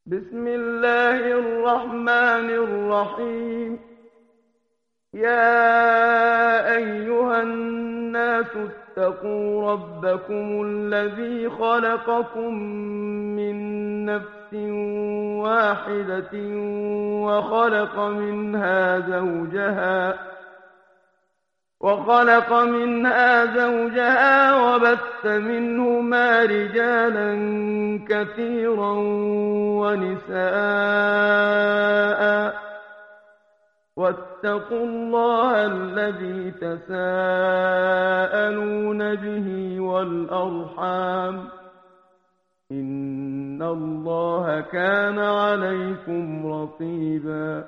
بسم الله الرحمن الرحيم. يا أيها الناس اتقوا ربكم الذي خلقكم من نفس واحدة وخلق منها زوجها وبث منهما رجالا كثيرا ونساء، واتقوا الله الذي تساءلون به والأرحام، إن الله كان عليكم رقيبا.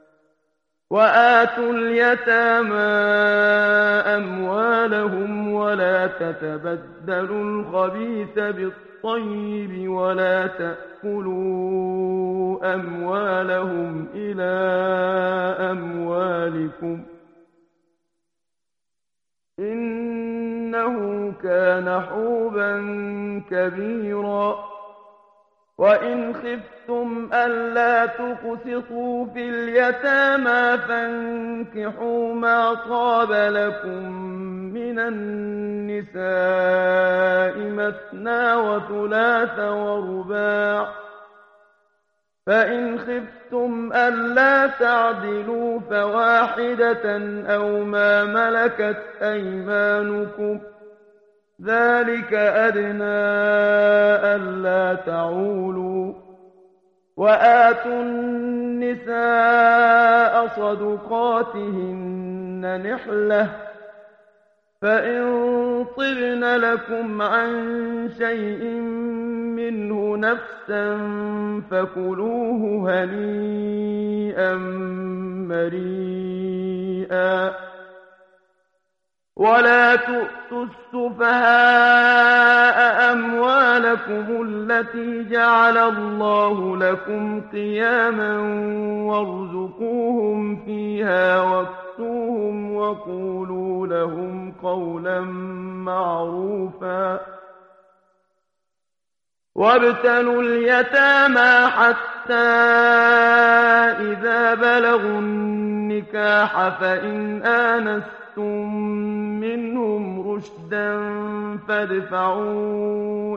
وآتوا اليتامى أموالهم ولا تتبدلوا الخبيث بالطيب ولا تأكلوا أموالهم إلى أموالكم، إنه كان حوبا كبيرا. وإن خفتم ألا تقسطوا في اليتامى فانكحوا ما طاب لكم من النساء مثنى وثلاث ورباع، فإن خفتم ألا تعدلوا فواحدة أو ما ملكت أيمانكم، ذلك أدنى ألا تعولوا. وآتوا النساء صدقاتهن نحلة، فإن طبن لكم عن شيء منه نفسا فكلوه هنيئا مريئا. ولا تؤتوا السفهاء أموالكم التي جعل الله لكم قياما وارزقوهم فيها واكسوهم وقولوا لهم قولا معروفا. وابتلوا اليتامى حتى إذا بلغوا النكاح فإن آنستم منهم رشدا فادفعوا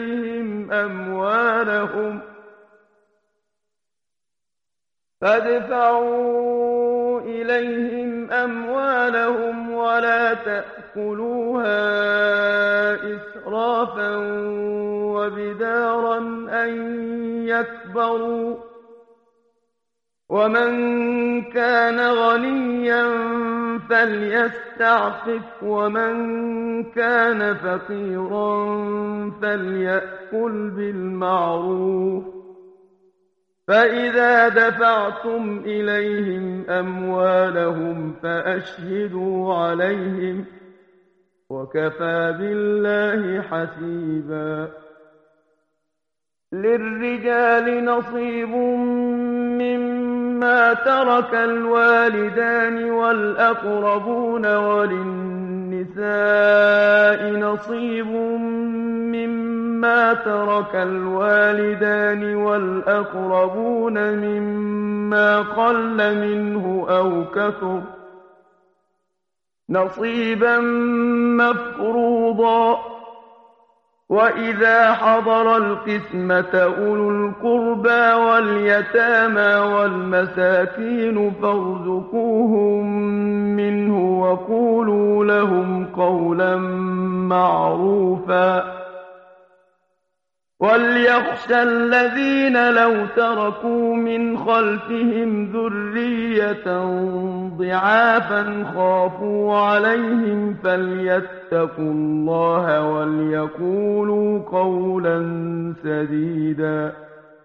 إليهم أموالهم ولا تأكلوها إسرافا وبدارا أن يكبروا، ومن كان غنيا فليستعفف ومن كان فقيرا فليأكل بالمعروف. فإذا دفعتم إليهم أموالهم فأشهدوا عليهم، وكفى بالله حسيبا. للرجال نصيب مما ترك الوالدان والأقربون، وللنساء نصيب مما ترك الوالدان والأقربون مما قل منه أو كثر، نصيبا مفروضا. وإذا حضر القسمة أولو القربى واليتامى والمساكين فارزقوهم منه وقولوا لهم قولا معروفا. وليخشى الذين لو تركوا من خلفهم ذرية ضعافا خافوا عليهم فليتقوا الله وليقولوا قولا سديدا.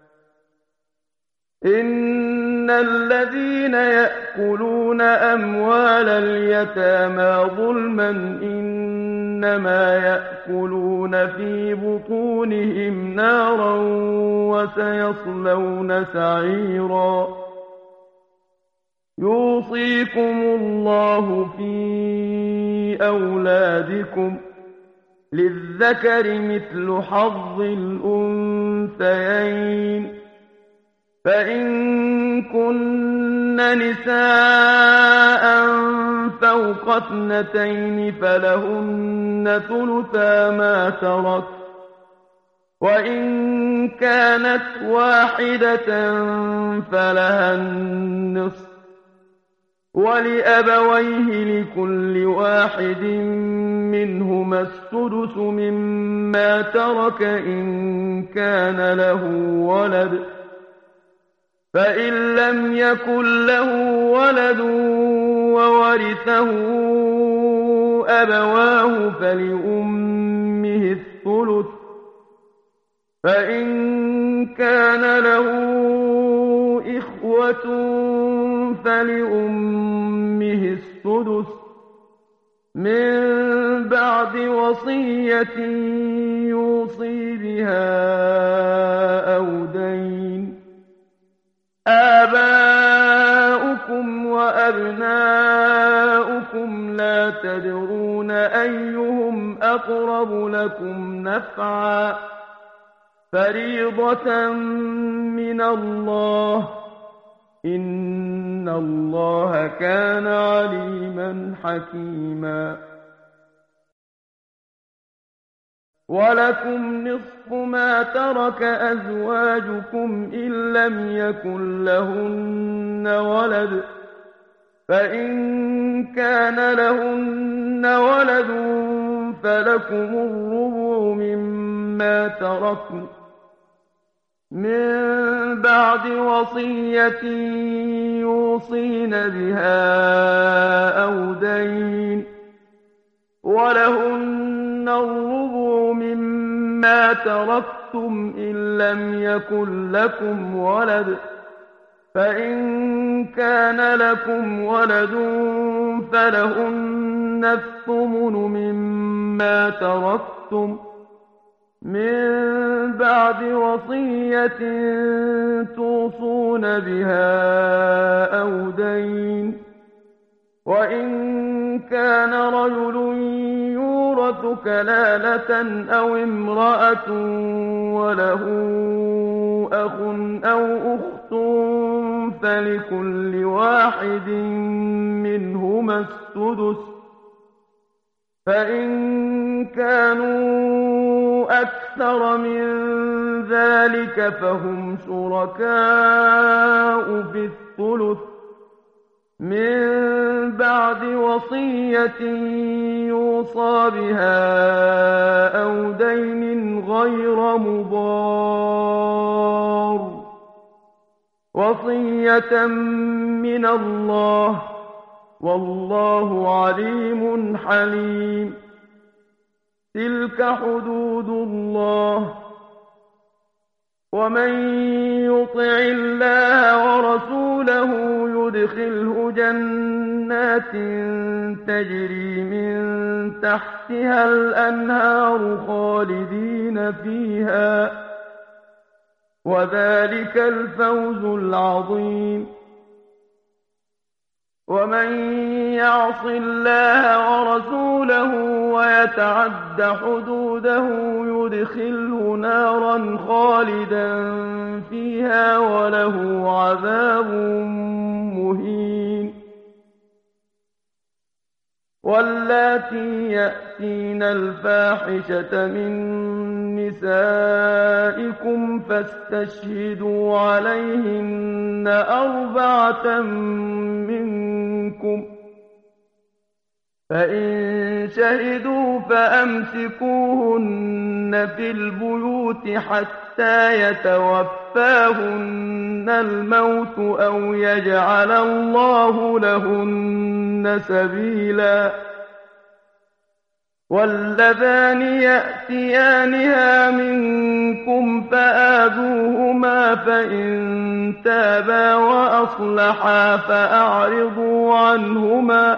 إن الذين يأكلون أموال اليتامى ظلما إنما يأكلون في بطونهم نارا وسيصلون سعيرا. يوصيكم الله في أولادكم للذكر مثل حظ الأنثيين، فإن كن نساء فوق 2 فلهن ثلثا ما ترك، وإن كانت واحدة فلها النصف، ولأبويه لكل واحد منهما السدس مما ترك إن كان له ولد، فإن لم يكن له ولد وورثه أبواه فلأمه الثلث، فإن كان له إخوة فلأمه السدس من بعد وصية يوصي بها أو دين. آباؤكم وأبناؤكم لا تدرون أيهم أقرب لكم نفعا، فريضة من الله، إن الله كان عليما حكيما. ولكم نصف ما ترك أزواجكم إن لم يكن لهن ولد، فإن كان لهن ولد فلكم الربع مما تركن من بعد وصية يوصين بها أو دين، ولهن الربع مما تركتم إن لم يكن لكم ولد، فإن كان لكم ولد فلهن الثمن مما تركتم من بعد وصية توصون بها أو دين. وإن كان رجل يورث كلالة أو امرأة وله أخ أو أخت فلكل واحد منهما السدس، فإن كانوا أكثر من ذلك فهم شركاء في الثلث من بعد وصية يوصى بها أو دين غير مضار، وصية من الله، والله عليم حليم. تلك حدود الله، ومن يطع الله ورسوله يدخله جنات تجري من تحتها الأنهار خالدين فيها، وذلك الفوز العظيم. ومن يعص الله ورسوله ويتعد حدوده يدخله نارا خالدا فيها وله عذاب مهين. واللاتي يأتين الفاحشة من نسائكم فاستشهدوا عليهن 4 منكم، فإن شهدوا فأمسكوهن في البيوت حتى يتوفاهن الموت أو يجعل الله لهن سبيلا. واللذان يأتيانها منكم فآذوهما، فإن تابا وأصلحا فأعرضوا عنهما،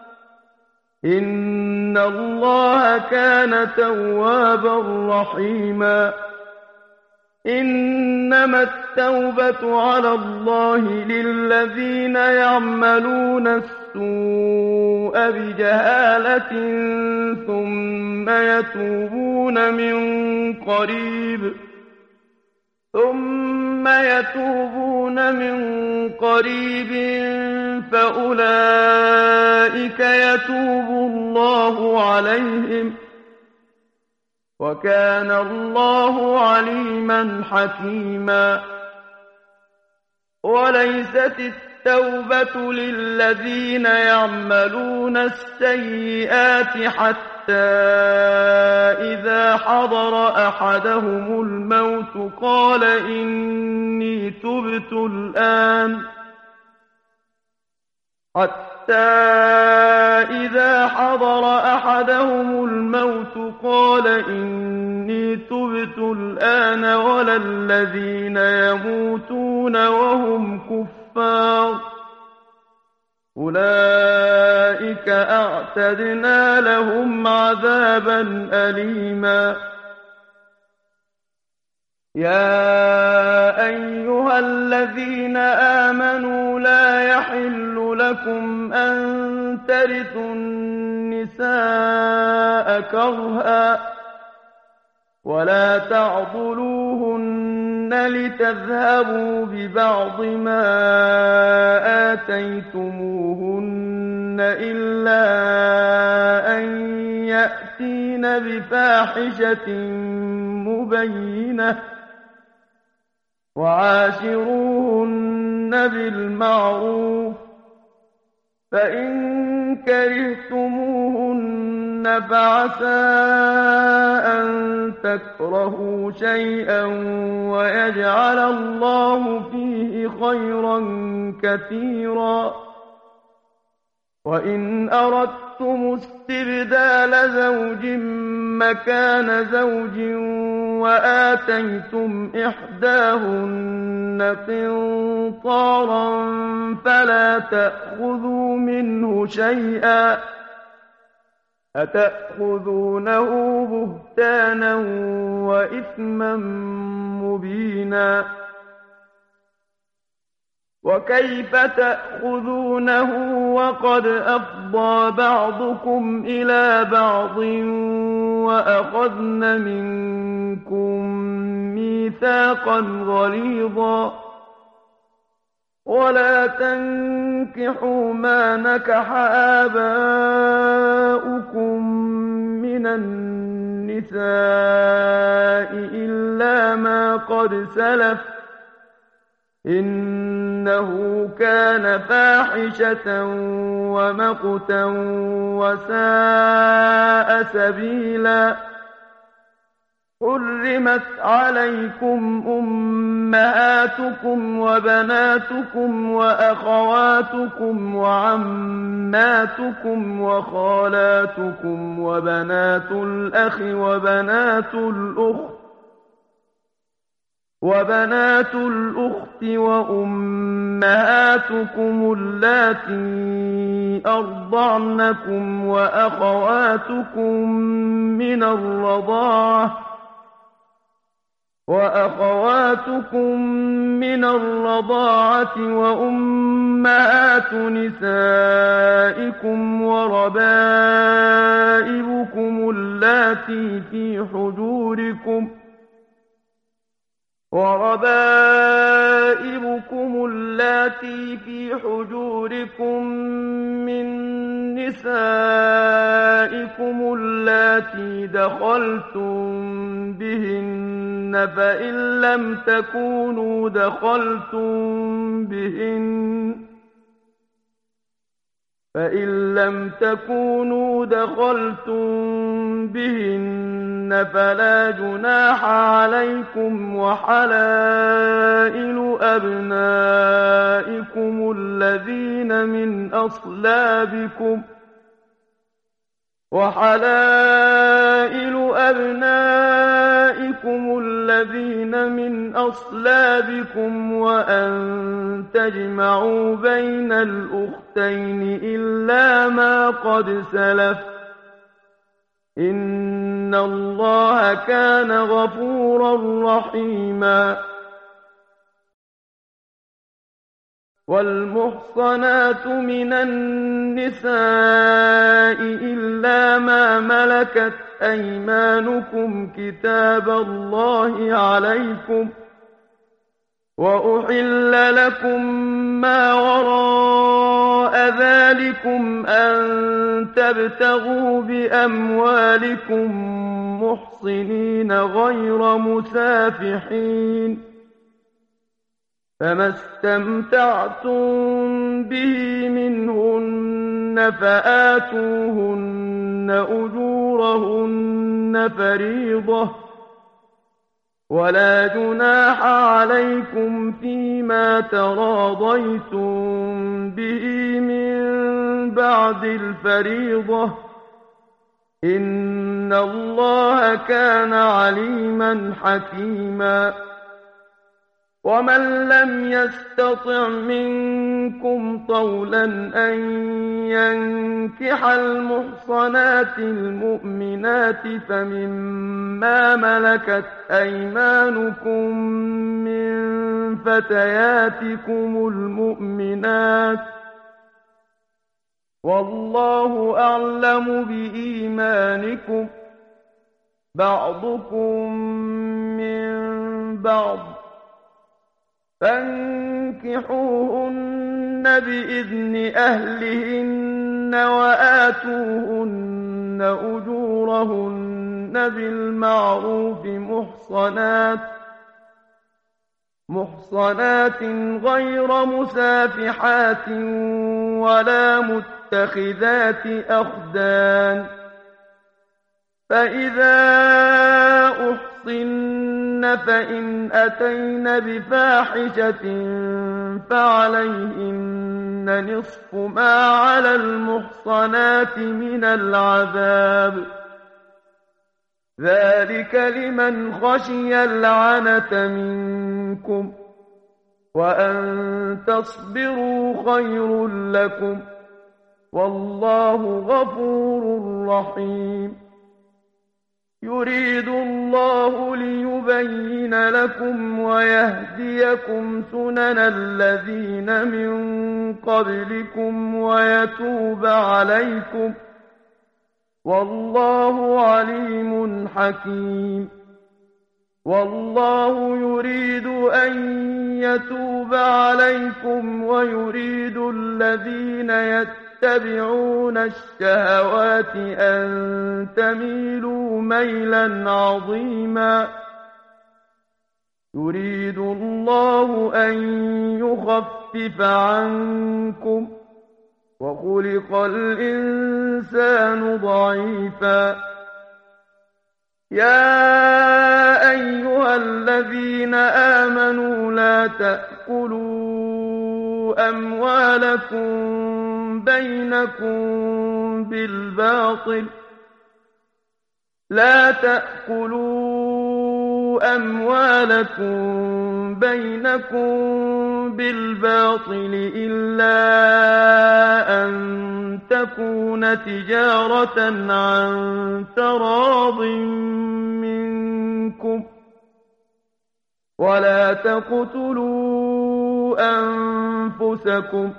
إن الله كان توابا رحيما. إنما التوبة على الله للذين يعملون السوء بجهالة ثم يتوبون من قريب فأولئك يتوب الله عليهم وكان الله عليما حكيما وليست التوبة للذين يعملون السيئات حتى إذا حضر أحدهم الموت قال إني تبت الآن ولا الذين يموتون وهم كفار أولئك أعتدنا لهم عذابا أليما يا أيها الذين آمنوا لا يحل لكم أن ترثوا النساء كرها ولا تعضلوهن لتذهبوا ببعض ما آتيتموهن إلا أن يأتين بفاحشة مبينة وعاشروهن بالمعروف فإن كرهتموهن فعسى أن تكرهوا شيئا ويجعل الله فيه خيرا كثيرا وإن أردتم استبدال زوج مكان زوج وآتيتم إحداهن قنطارا فلا تأخذوا منه شيئا أتأخذونه بهتانا وإثما مبينا وكيف تأخذونه وقد أفضى بعضكم إلى بعض وأخذن منكم ميثاقا غليظا ولا تنكحوا ما نكح آباؤكم من النساء إلا ما قد سلف إنه كان فاحشة ومقتا وساء سبيلا حرمت عليكم أمهاتكم وبناتكم وأخواتكم وعماتكم وخالاتكم وبنات الأخ وبنات الأخت وأمهاتكم اللاتي أرضعنكم وأخواتكم من الرضاعة وأمهات نسائكم وربائبكم اللاتي في حجوركم من نسائكم اللاتي دخلتم بهن فإن لم تكونوا دخلتم بهن فلا جناح عليكم وحلائل أبنائكم الذين من أصلابكم وأن تجمعوا بين الأختين إلا ما قد سلف إن الله كان غفورا رحيما والمحصنات من النساء إلا ما ملكت أيمانكم كتاب الله عليكم وأحل لكم ما وراء ذلكم أن تبتغوا بأموالكم محصنين غير مسافحين، فما استمتعتم به منهن فآتوهن أجورهن فريضة، ولا جناح عليكم فيما تراضيتم به من بعد الفريضة، إن الله كان عليما حكيما. ومن لم يستطع منكم طولا أن ينكح المحصنات المؤمنات فمما ملكت أيمانكم من فتياتكم المؤمنات، والله أعلم بإيمانكم، بعضكم من بعض، فانكحوهن بإذن أهلهن وآتوهن أجورهن بالمعروف محصنات غير مسافحات ولا متخذات أخدان، فإذا أحصن فإن أتين بفاحشة فعليهن نصف ما على المحصنات من العذاب، ذلك لمن خشي العنة منكم، وأن تصبروا خير لكم، والله غفور رحيم. يريد الله ليبين لكم ويهديكم سنن الذين من قبلكم ويتوب عليكم، والله عليم حكيم. والله يريد أن يتوب عليكم ويريد الذين يتبعون الشهوات أن تميلوا ميلا عظيما. يريد الله أن يخفف عنكم، وخلق الإنسان ضعيفا. يا أيها الذين آمنوا لا تأكلوا أموالكم بينكم بالباطل إلا أن تكون تجارة عن تراض منكم، ولا تقتلوا أنفسكم،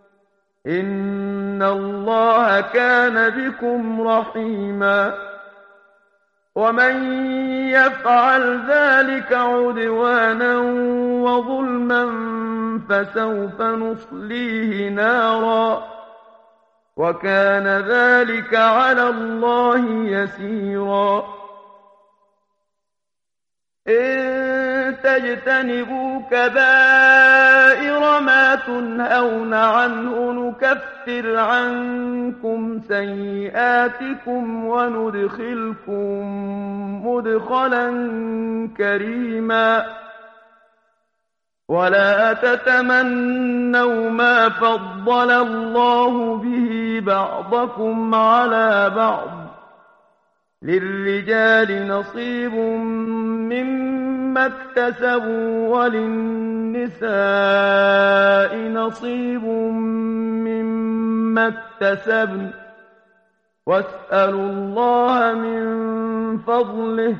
إن الله كان بكم رحيما. ومن يفعل ذلك عدوانا وظلما فسوف نصليه نارا، وكان ذلك على الله يسيرا. إن تجتنبوا كبائر ما تنهون عنه نكفر عنكم سيئاتكم وندخلكم مدخلا كريما. ولا تتمنوا ما فضل الله به بعضكم على بعض، للرجال نصيب مما اكتسبوا وللنساء نصيب مما اكتسبن، واسألوا الله من فضله،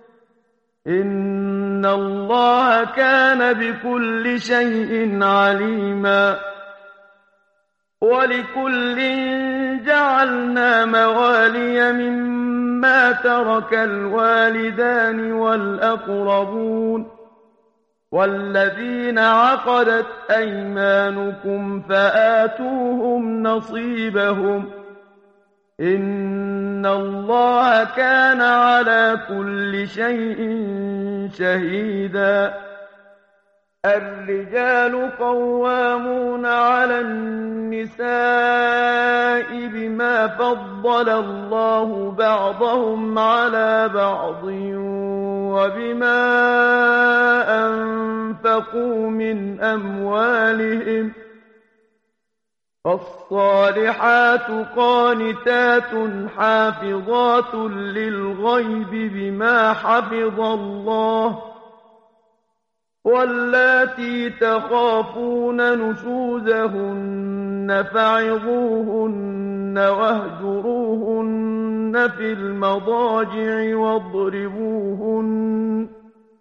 إن الله كان بكل شيء عليما. ولكل جعلنا موالي مما ترك الوالدان والأقربون، والذين عقدت أيمانكم فآتوهم نصيبهم إن الله كان على كل شيء شهيدا الرجال قوامون على النساء بما فضل الله بعضهم على بعض وبما أنفقوا من أموالهم فالصالحات قانتات حافظات للغيب بما حفظ الله واللاتي تخافون نشوزهن فعظوهن واهجروهن في المضاجع واضربوهن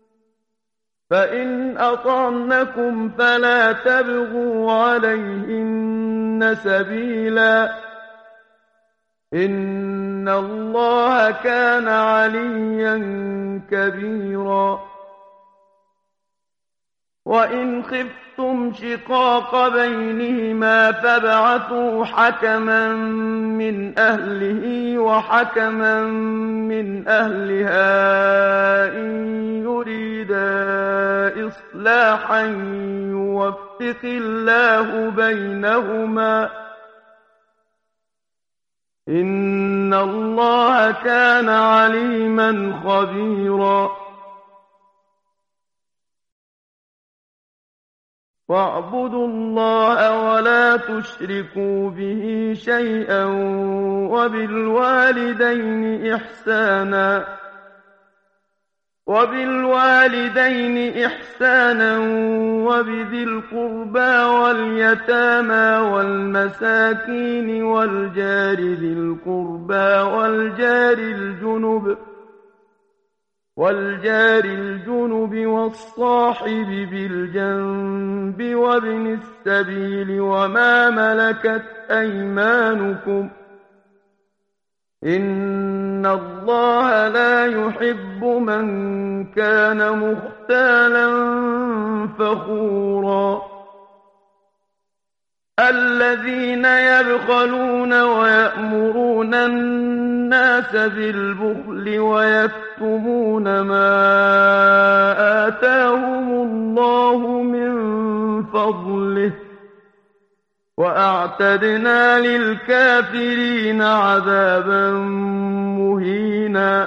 فإن أطعنكم فلا تبغوا عليهن سبيلا إن الله كان عليا كبيرا وإن خفتم شقاق بينهما فابعثوا حكما من أهله وحكما من أهلها إن يريدا إصلاحا يوفق الله بينهما إن الله كان عليما خبيرا واعبدوا الله ولا تشركوا به شيئا وبالوالدين إحسانا وبذي القربى واليتامى والمساكين والجار ذي القربى والجار الجنب والصاحب بالجنب وابن السبيل وما ملكت أيمانكم إن الله لا يحب من كان مختالا فخورا الذين يبخلون ويأمرون الناس بالبخل ويكتمون ما آتاهم الله من فضله وأعتدنا للكافرين عذابا مهينا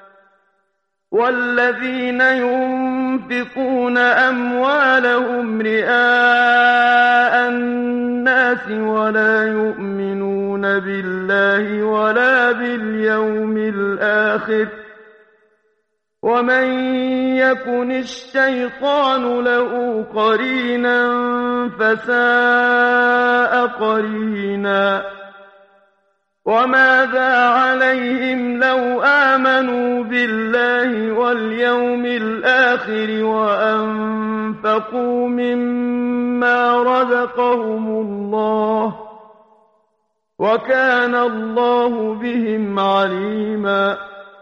والذين ينفقون أموالهم رئاء الناس ولا يؤمنون بالله ولا باليوم الآخر ومن يكن الشيطان له قرينا فساء قرينا وماذا عليهم لو آمنوا بالله واليوم الآخر وأنفقوا مما رزقهم الله وكان الله بهم عليما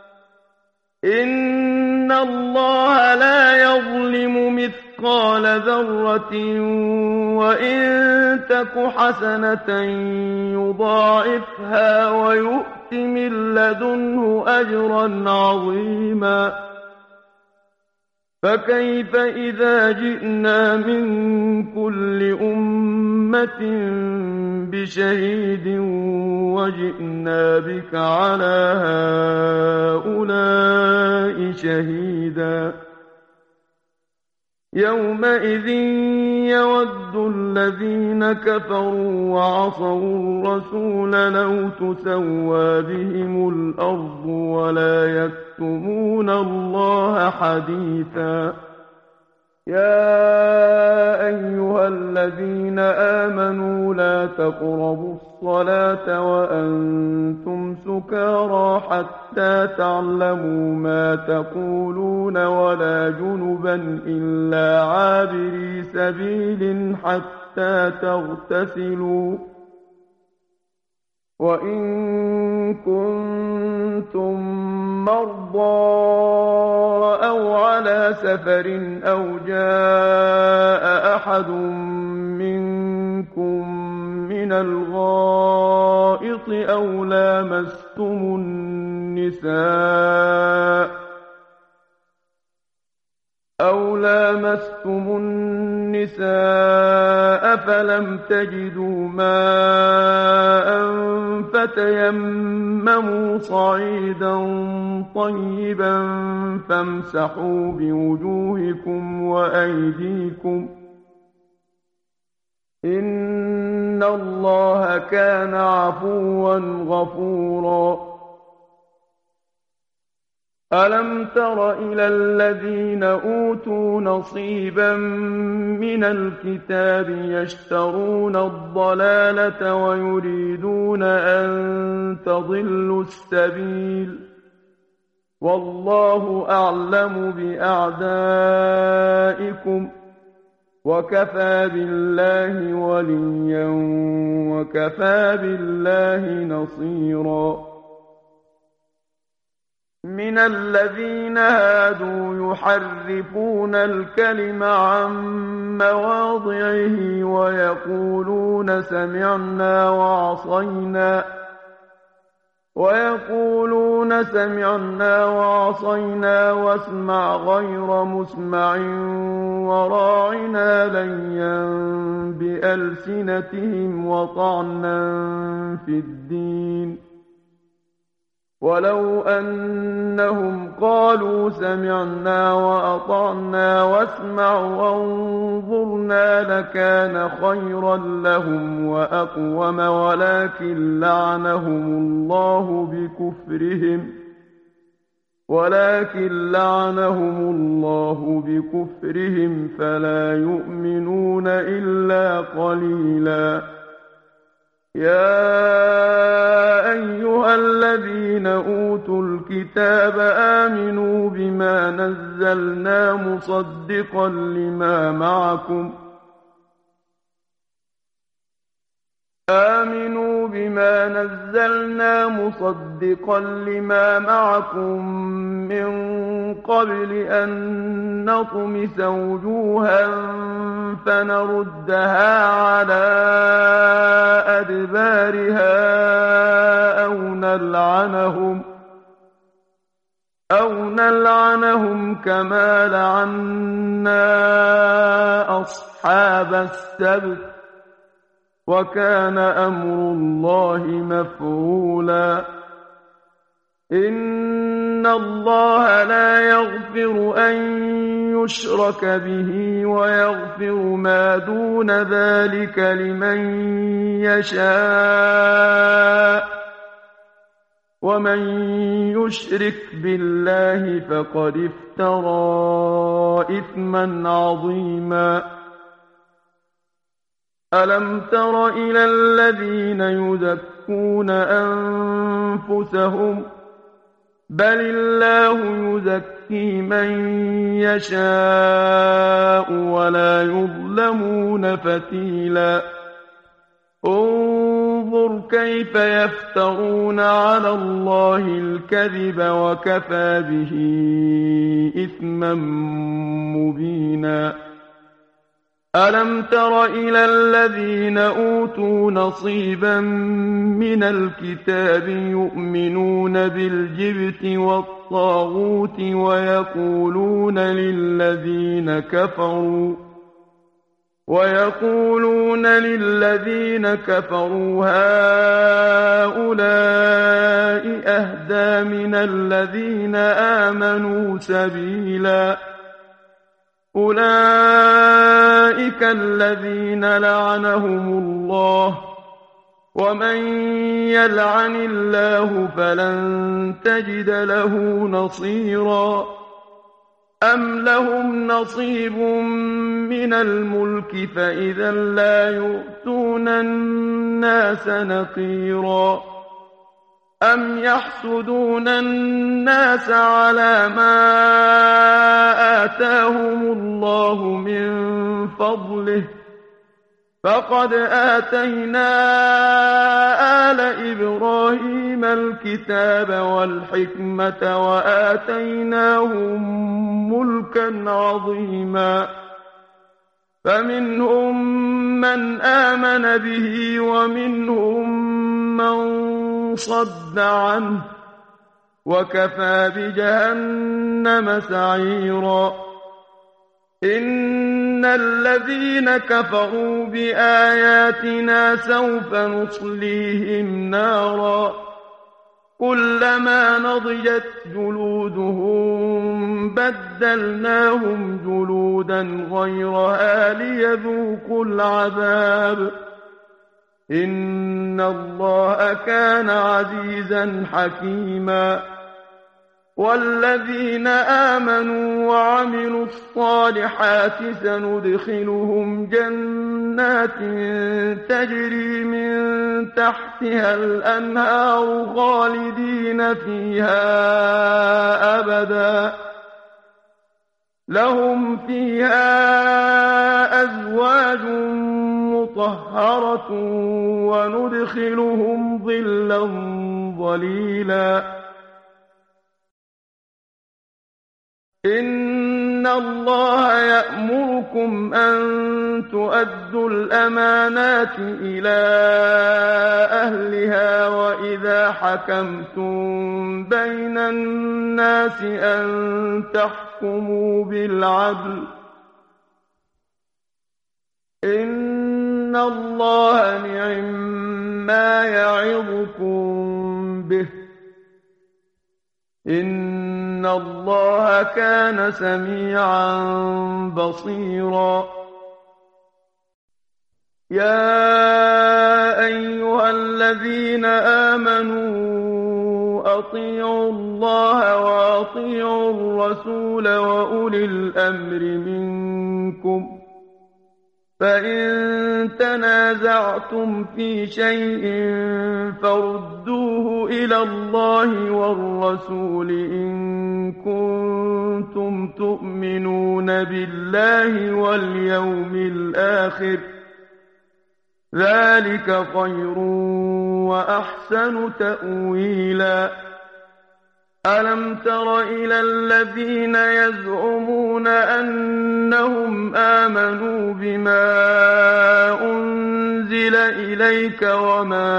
إن الله لا يظلم مثقال ذرة وإن تك حسنة يضاعفها ويؤت من لدنه أجرا عظيما فكيف إذا جئنا من كل أمة بشهيد وجئنا بك على هؤلاء شهيدا يومئذ يود الذين كفروا وعصوا الرسول لو تسوى بهم الأرض ولا يكتمون الله حديثا يا أيها الذين آمنوا لا تقربوا الصلاة وأنتم سكارى حتى تعلموا ما تقولون ولا جنبا إلا عابري سبيل حتى تغتسلوا وإن كنتم مرضى أو على سفر أو جاء أحد منكم من الغائط أو لامستم النساء فلم تجدوا ماء فتيمموا صعيدا طيبا فامسحوا بوجوهكم وأيديكم إن الله كان عفوا غفورا ألم تر إلى الذين أوتوا نصيبا من الكتاب يشترون الضلالة ويريدون أن تضلوا السبيل والله أعلم بأعدائكم وكفى بالله وليا وكفى بالله نصيرا من الذين هادوا يحرفون الكلم عن مواضعه ويقولون سمعنا وعصينا واسمع غير مسمع وراعنا ليا بألسنتهم وطعنا في الدين ولو أنهم قالوا سمعنا وأطعنا واسمع وانظرنا لكان خيرا لهم وأقوم ولكن لعنهم الله بكفرهم فلا يؤمنون إلا قليلا يا أيها الذين أوتوا الكتاب آمنوا بما نزلنا مصدقا لما معكم من قبل أن نطمس وجوها فنردها على أدبارها أو نلعنهم كما لعنا أصحاب السبت وكان أمر الله مفعولا إن الله لا يغفر أن يشرك به ويغفر ما دون ذلك لمن يشاء ومن يشرك بالله فقد افترى إثما عظيما ألم تر إلى الذين يزكون أنفسهم بل الله يزكي من يشاء ولا يظلمون فتيلا انظر كيف يفترون على الله الكذب وكفى به إثما مبينا ألم تر إلى الذين أوتوا نصيبا من الكتاب يؤمنون بالجبت والطاغوت ويقولون للذين كفروا هؤلاء أهدى من الذين آمنوا سبيلا أولئك الذين لعنهم الله ومن يلعن الله فلن تجد له نصيرا أم لهم نصيب من الملك فإذا لا يؤتون الناس نقيرا أم يحسدون الناس على ما آتاهم الله من فضله فقد آتينا آل إبراهيم الكتاب والحكمة وآتيناهم ملكا عظيما فمنهم من آمن به ومنهم من صد عنه وكفى بجهنم سعيرا إن الذين كفروا بآياتنا سوف نصليهم نارا كلما نضجت جلودهم بدلناهم جلودا غيرها ليذوقوا العذاب إن الله كان عزيزا حكيما والذين آمنوا وعملوا الصالحات سندخلهم جنات تجري من تحتها الأنهار خالدين فيها أبدا لهم فيها أزواج مطهرة وندخلهم ظلا ظليلا إن الله يأمركم أن تؤدوا الأمانات إلى أهلها وإذا حكمتم بين الناس أن تحكموا بالعدل إن الله نعما يعظكم به إن الله كان سميعا بصيرا يا أيها الذين آمنوا أطيعوا الله وأطيعوا الرسول وأولي الأمر منكم فإن تنازعتم في شيء فردوه إلى الله والرسول إن كنتم تؤمنون بالله واليوم الآخر ذلك خير وأحسن تأويلا ألم تر إلى الذين يزعمون أنهم آمنوا بما أنزل إليك وما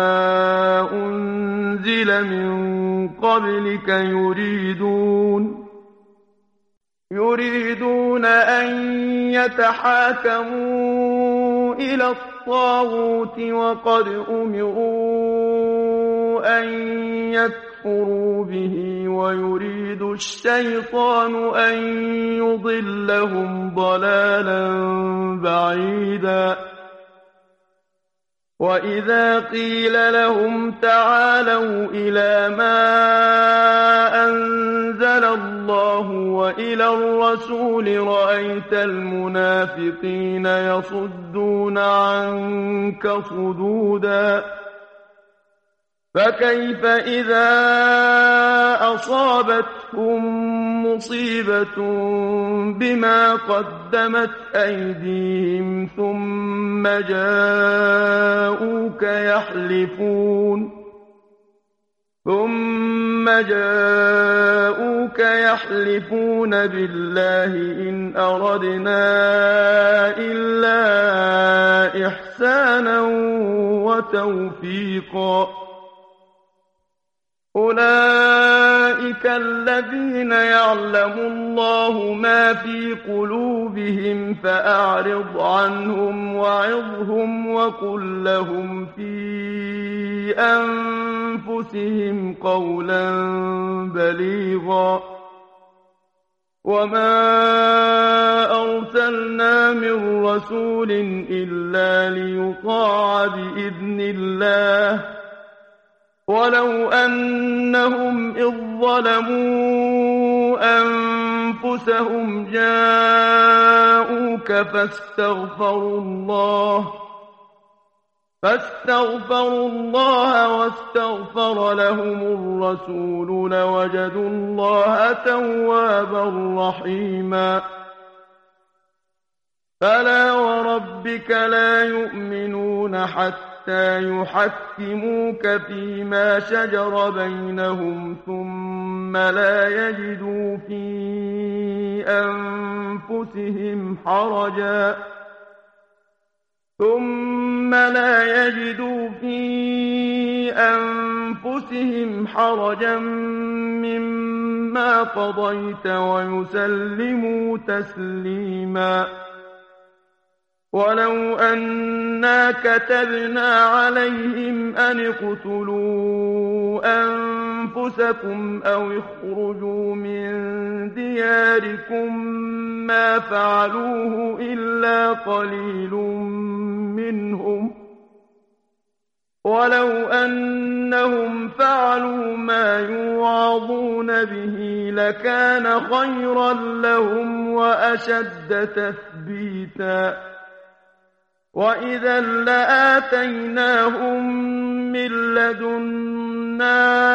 أنزل من قبلك يريدون أن يتحاكموا إلى الطاغوت وقد أمروا أن يكفروا به ويريد الشيطان أن يضلهم ضلالا بعيدا وإذا قيل لهم تعالوا إلى ما أنزل الله وإلى الرسول رأيت المنافقين يصدون عنك صدودا فكيف إذا أصابتهم مصيبة بما قدمت أيديهم ثم جاءوك يحلفون بالله إن أردنا إلا إحسانا وتوفيقا أولئك الذين يعلم الله ما في قلوبهم فأعرض عنهم وعظهم وقل لهم في أنفسهم قولا بليغا وما أرسلنا من رسول إلا ليطاع بإذن الله ولو أنهم إذ ظلموا أنفسهم جاءوك فاستغفروا الله واستغفر لهم الرسول لوجدوا الله توابا رحيما فلا وربك لا يؤمنون حتى يحكموك فيما شجر بينهم ثم لا يجدوا في أنفسهم حرجا مما قضيت ويسلموا تسليما ولو أنا كتبنا عليهم أن اقتلوا أنفسكم أو اخرجوا من دياركم ما فعلوه إلا قليل منهم ولو أنهم فعلوا ما يوعظون به لكان خيرا لهم وأشد تثبيتا وإذا لآتيناهم من لدنا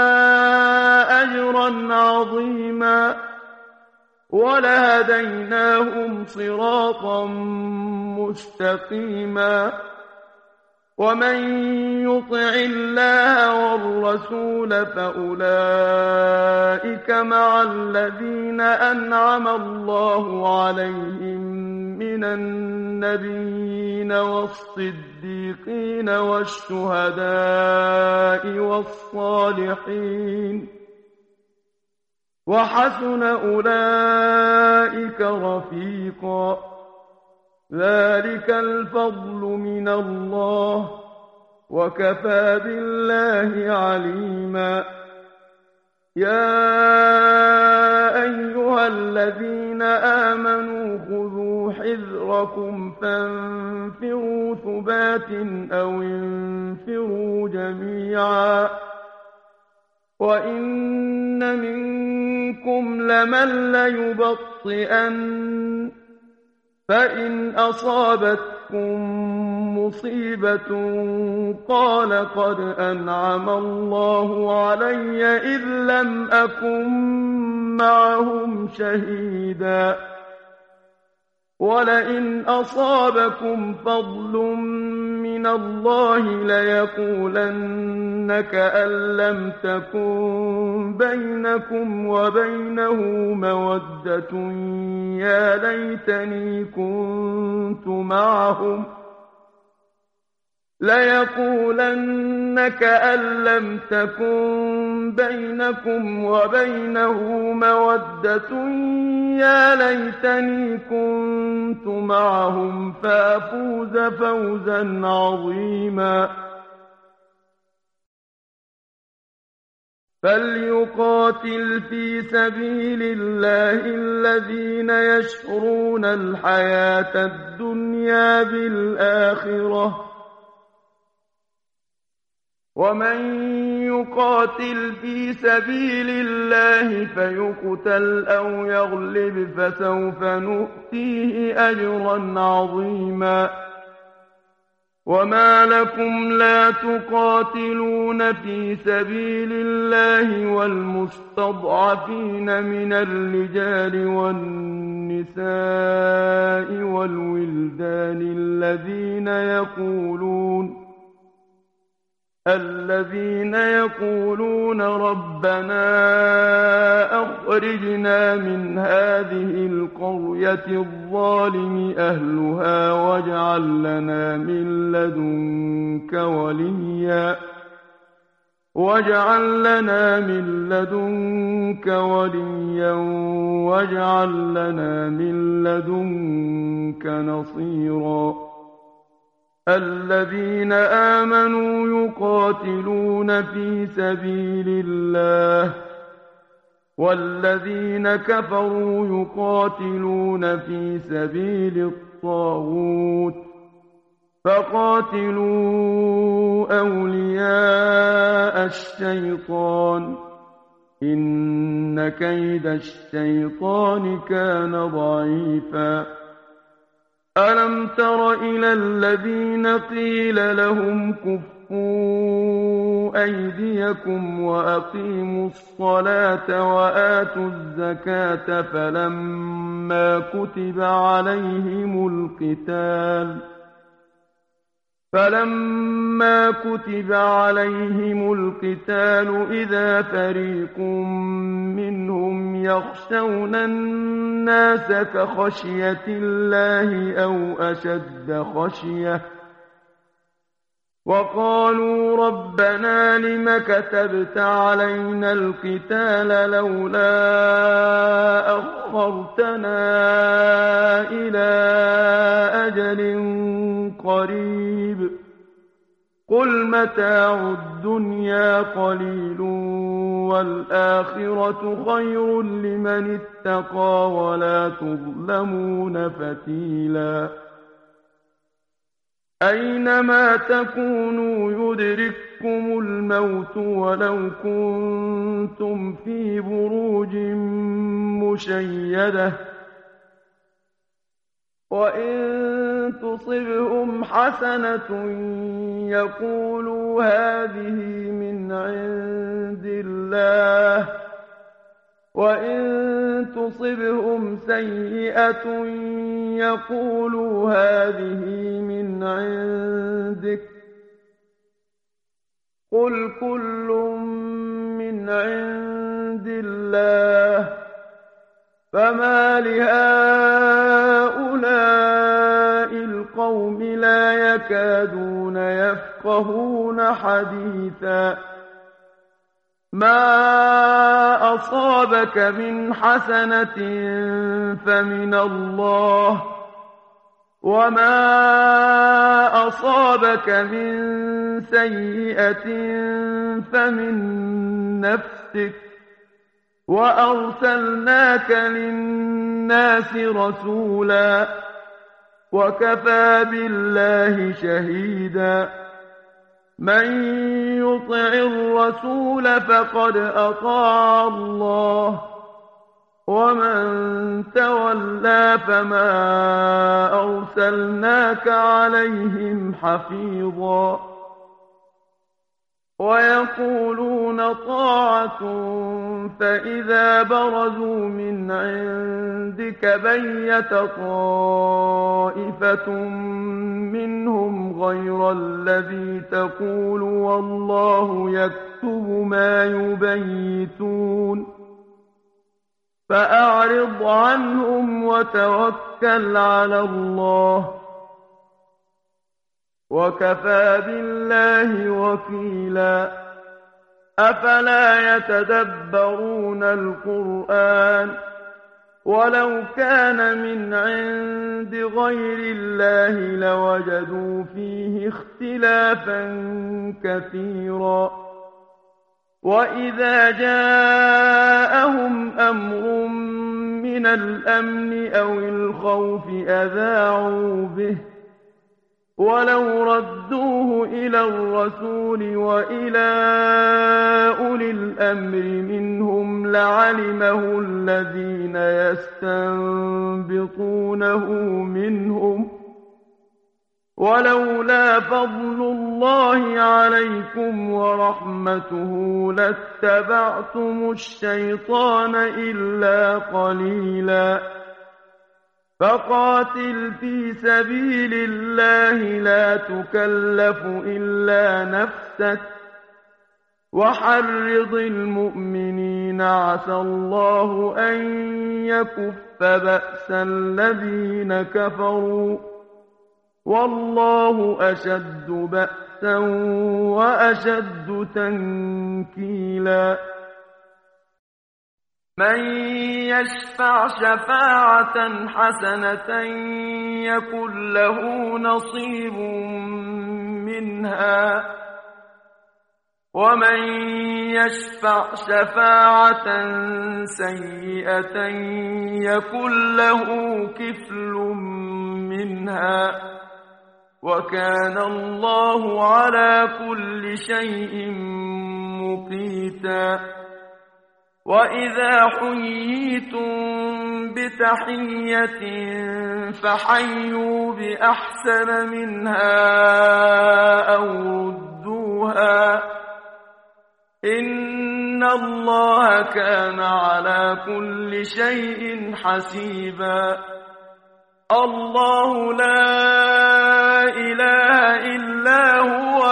أجرا عظيما ولهديناهم صراطا مستقيما ومن يطع الله والرسول فأولئك مع الذين أنعم الله عليهم من النبيين والصديقين والشهداء والصالحين وحسن أولئك رفيقا ذلك الفضل من الله وكفى بالله عليما يا أيها الذين آمنوا خذوا حذركم فانفروا ثبات أو انفروا جميعا وإن منكم لمن ليبطئن فإن أصابتكم مصيبة قال قد أنعم الله علي إذ لم أكن معهم شهيدا ولئن أصابكم فضل من الله ليقولن كأن لم تكن بينكم وبينه مودة يا ليتني كنت معهم ليقولن كأن لم تكن بينكم وبينه مودة يا ليتني كنت معهم فأفوز فوزا عظيما فليقاتل في سبيل الله الذين يشرون الحياة الدنيا بالآخرة ومن يقاتل في سبيل الله فيقتل أو يغلب فسوف نؤتيه أجرا عظيما وما لكم لا تقاتلون في سبيل الله والمستضعفين من الرجال والنساء والولدان الذين يقولون ربنا أخرجنا من هذه القرية الظالم أهلها واجعل لنا من لدنك وليا واجعل لنا من لدنك نصيرا الذين آمنوا يقاتلون في سبيل الله والذين كفروا يقاتلون في سبيل الطاغوت فقاتلوا أولياء الشيطان إن كيد الشيطان كان ضعيفا ألم تر إلى الذين قيل لهم كفوا أيديكم وأقيموا الصلاة وآتوا الزكاة فلما كتب عليهم القتال إذا فريق منهم يخشون الناس كخشية الله أو أشد خشية وقالوا ربنا لم كتبت علينا القتال لولا أخرتنا إلى أجل قريب قل متاع الدنيا قليل والآخرة خير لمن اتقى ولا تظلمون فتيلا أينما تكونوا يدرككم الموت ولو كنتم في بروج مشيدة وإن تصبهم حسنة يقولوا هذه من عند الله وإن تصبهم سيئة يقولوا هذه من عندك قل كل من عند الله فما لهؤلاء القوم لا يكادون يفقهون حديثا ما أصابك من حسنة فمن الله وما أصابك من سيئة فمن نفسك وأرسلناك للناس رسولا وكفى بالله شهيدا من يطع الرسول فقد أطاع الله ومن تولى فما أرسلناك عليهم حفيظا ويقولون طاعة فإذا برزوا من عندك بيت طائفة منهم غير الذي تقول والله يكتب ما يبيتون فأعرض عنهم وتوكل على الله وكفى بالله وكيلا أفلا يتدبرون القرآن ولو كان من عند غير الله لوجدوا فيه اختلافا كثيرا وإذا جاءهم أمر من الأمن أو الخوف أذاعوا به ولو ردوه إلى الرسول وإلى أولي الأمر منهم لعلمه الذين يستنبطونه منهم ولولا فضل الله عليكم ورحمته لاتبعتم الشيطان إلا قليلا فقاتل في سبيل الله لا تكلف إلا نفسك وحرض المؤمنين عسى الله أن يكف بأس الذين كفروا والله أشد بأسا وأشد تنكيلا من يشفع شفاعة حسنة يكن له نصيب منها ومن يشفع شفاعة سيئة يكن له كفل منها وكان الله على كل شيء مقيتا وإذا حييتم بتحية فحيوا بأحسن منها أو ردوها إن الله كان على كل شيء حسيبا. الله لا إله إلا هو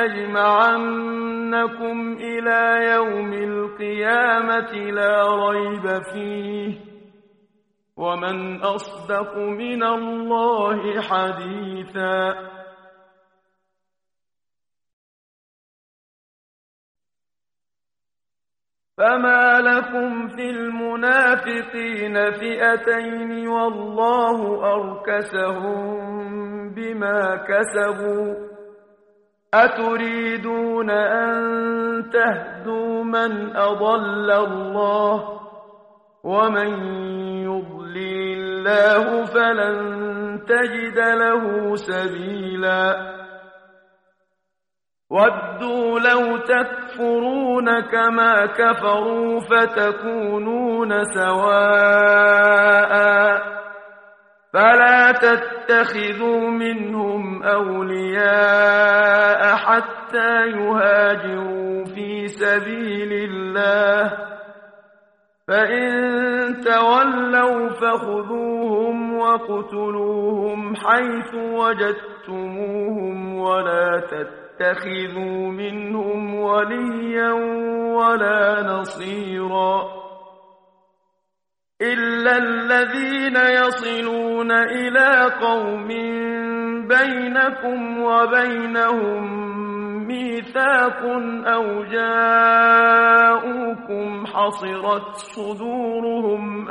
ليجمعنكم إلى يوم القيامة لا ريب فيه ومن أصدق من الله حديثا. فما لكم في المنافقين فئتين والله أركسهم بما كسبوا أتريدون أن تهدوا من أضل الله ومن يضلل الله فلن تجد له سبيلا. ودوا لو تكفرون كما كفروا فتكونون سواء فلا تتخذوا منهم أولياء حتى يهاجروا في سبيل الله فإن تولوا فخذوهم وقتلوهم حيث وجدتموهم ولا تتخذوا منهم وليا ولا نصيرا إلا الذين يصلون إلى قوم بينكم وبينهم ميثاق أو جاءوكم حصرت صدورهم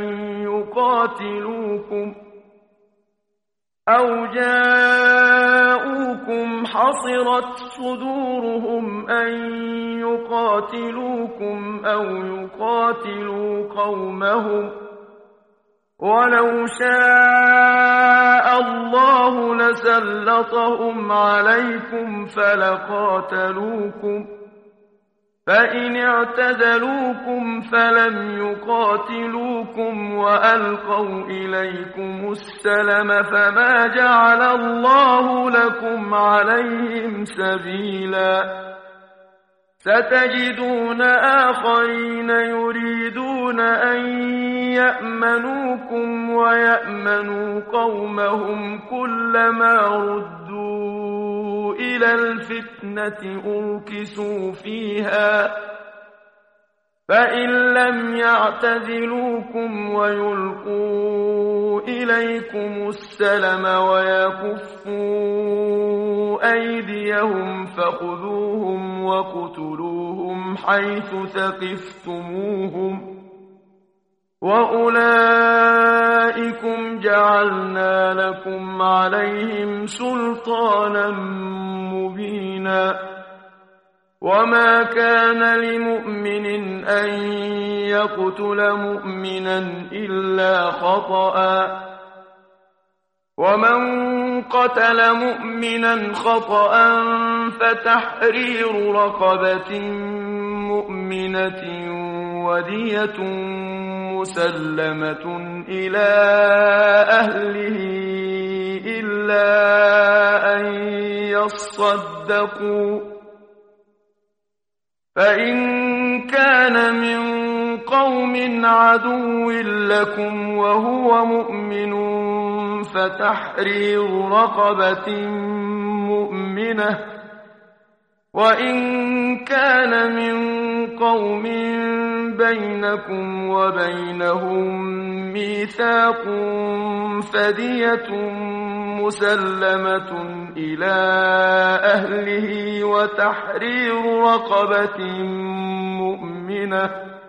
أن يقاتلوكم أو يقاتلوا قومهم ولو شاء الله لسلطهم عليكم فلقاتلوكم فإن اعتزلوكم فلم يقاتلوكم وألقوا إليكم السلم فما جعل الله لكم عليهم سبيلا. ستجدون آخرين يريدون أن يأمنوكم ويأمنوا قومهم كلما ردوا إلى الفتنة أركسوا فيها فإن لم يعتزلوكم ويلقوا إليكم السلم ويكفوا أيديهم فخذوهم وقتلوهم حيث ثقفتموهم وأولئكم جعلنا لكم عليهم سلطانا مبينا. وما كان لمؤمن أن يقتل مؤمنا إلا خطأ ومن قتل مؤمنا خطأ فتحرير رقبة مؤمنة ودية مسلمة إلى أهله إلا أن يصدقوا فإن كان من قوم عدو لكم وهو مؤمن فتحرير رقبة مؤمنة وإن كان من قوم بينكم وبينهم ميثاق فدية مسلمة إلى أهله وتحرير رقبة مؤمنة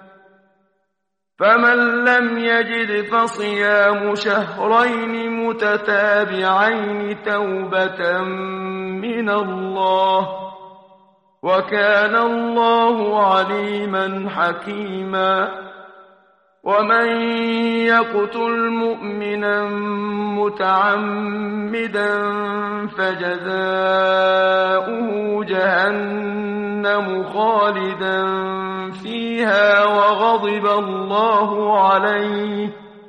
فمن لم يجد فصيام شهرين متتابعين توبة من الله وكان الله عليما حكيما. ومن يقتل مؤمنا متعمدا فجزاؤه جهنم خالدا فيها وغضب الله عليه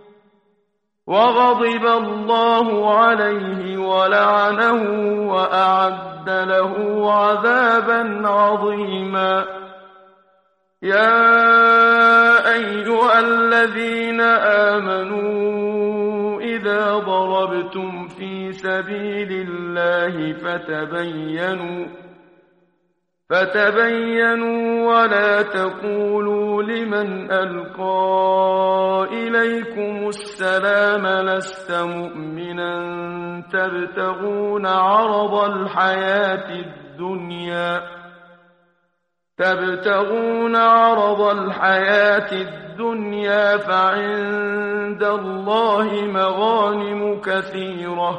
وغضب الله عليه ولعنه وأعد له عذابا عظيما. يا أيها الذين آمنوا إذا ضربتم في سبيل الله فتبينوا ولا تقولوا لمن ألقى إليكم السلام لست مؤمنا تبتغون عرض الحياة الدنيا فعند الله مغانم كثيرة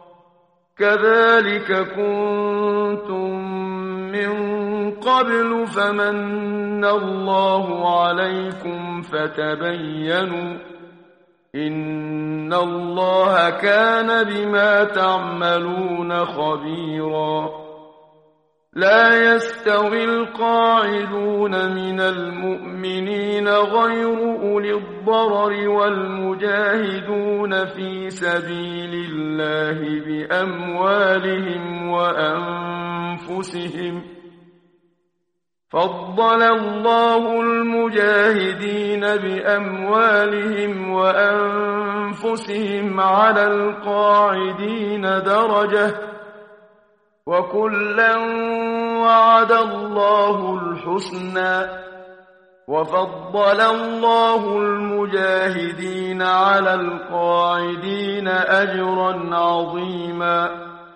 كذلك كنتم من قبل فمن الله عليكم فتبينوا إن الله كان بما تعملون خبيرا. لا يستوي القاعدون من المؤمنين غير أولي الضرر والمجاهدون في سبيل الله بأموالهم وأنفسهم. فضل الله المجاهدين بأموالهم وأنفسهم على القاعدين درجة وكلا وعد الله الحسنى وفضل الله المجاهدين على القاعدين أجرا عظيما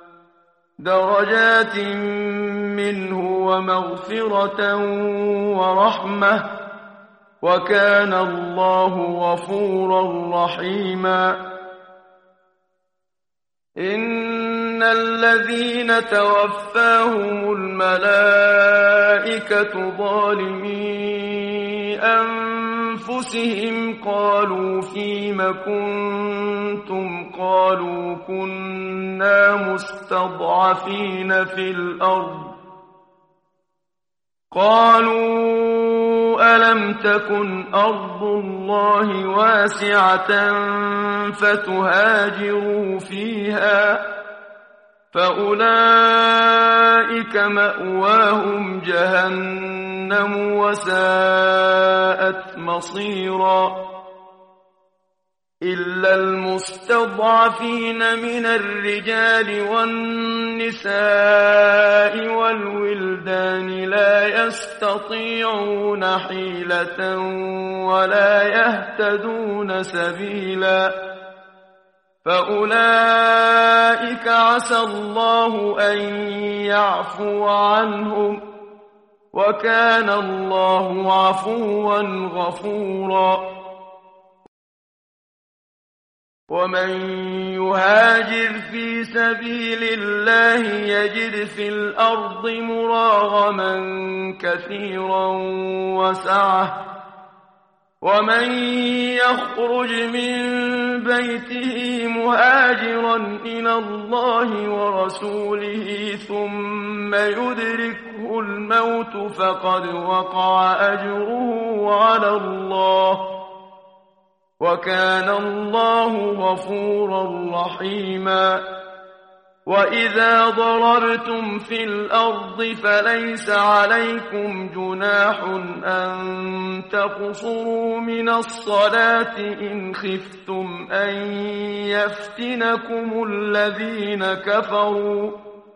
درجات منه ومغفرة ورحمة وكان الله غفورا رحيما. إن الذين توفاهم الملائكة ظالمي أنفسهم قالوا فيم كنتم قالوا كنا مستضعفين في الأرض قالوا ألم تكن أرض الله واسعة فتهاجروا فيها فأولئك مأواهم جهنم وساءت مصيرا. إلا المستضعفين من الرجال والنساء والولدان لا يستطيعون حيلة ولا يهتدون سبيلا فأولئك عسى الله أن يعفو عنهم وكان الله عفوا غفورا. ومن يهاجر في سبيل الله يجد في الأرض مراغما كثيرا وسعة ومن يخرج من بيته مهاجرا إلى الله ورسوله ثم يدركه الموت فقد وقع أجره على الله وكان الله غفورا رحيما. وإذا ضربتم في الأرض فليس عليكم جناح أن تقصروا من الصلاة إن خفتم أن يفتنكم الذين كفروا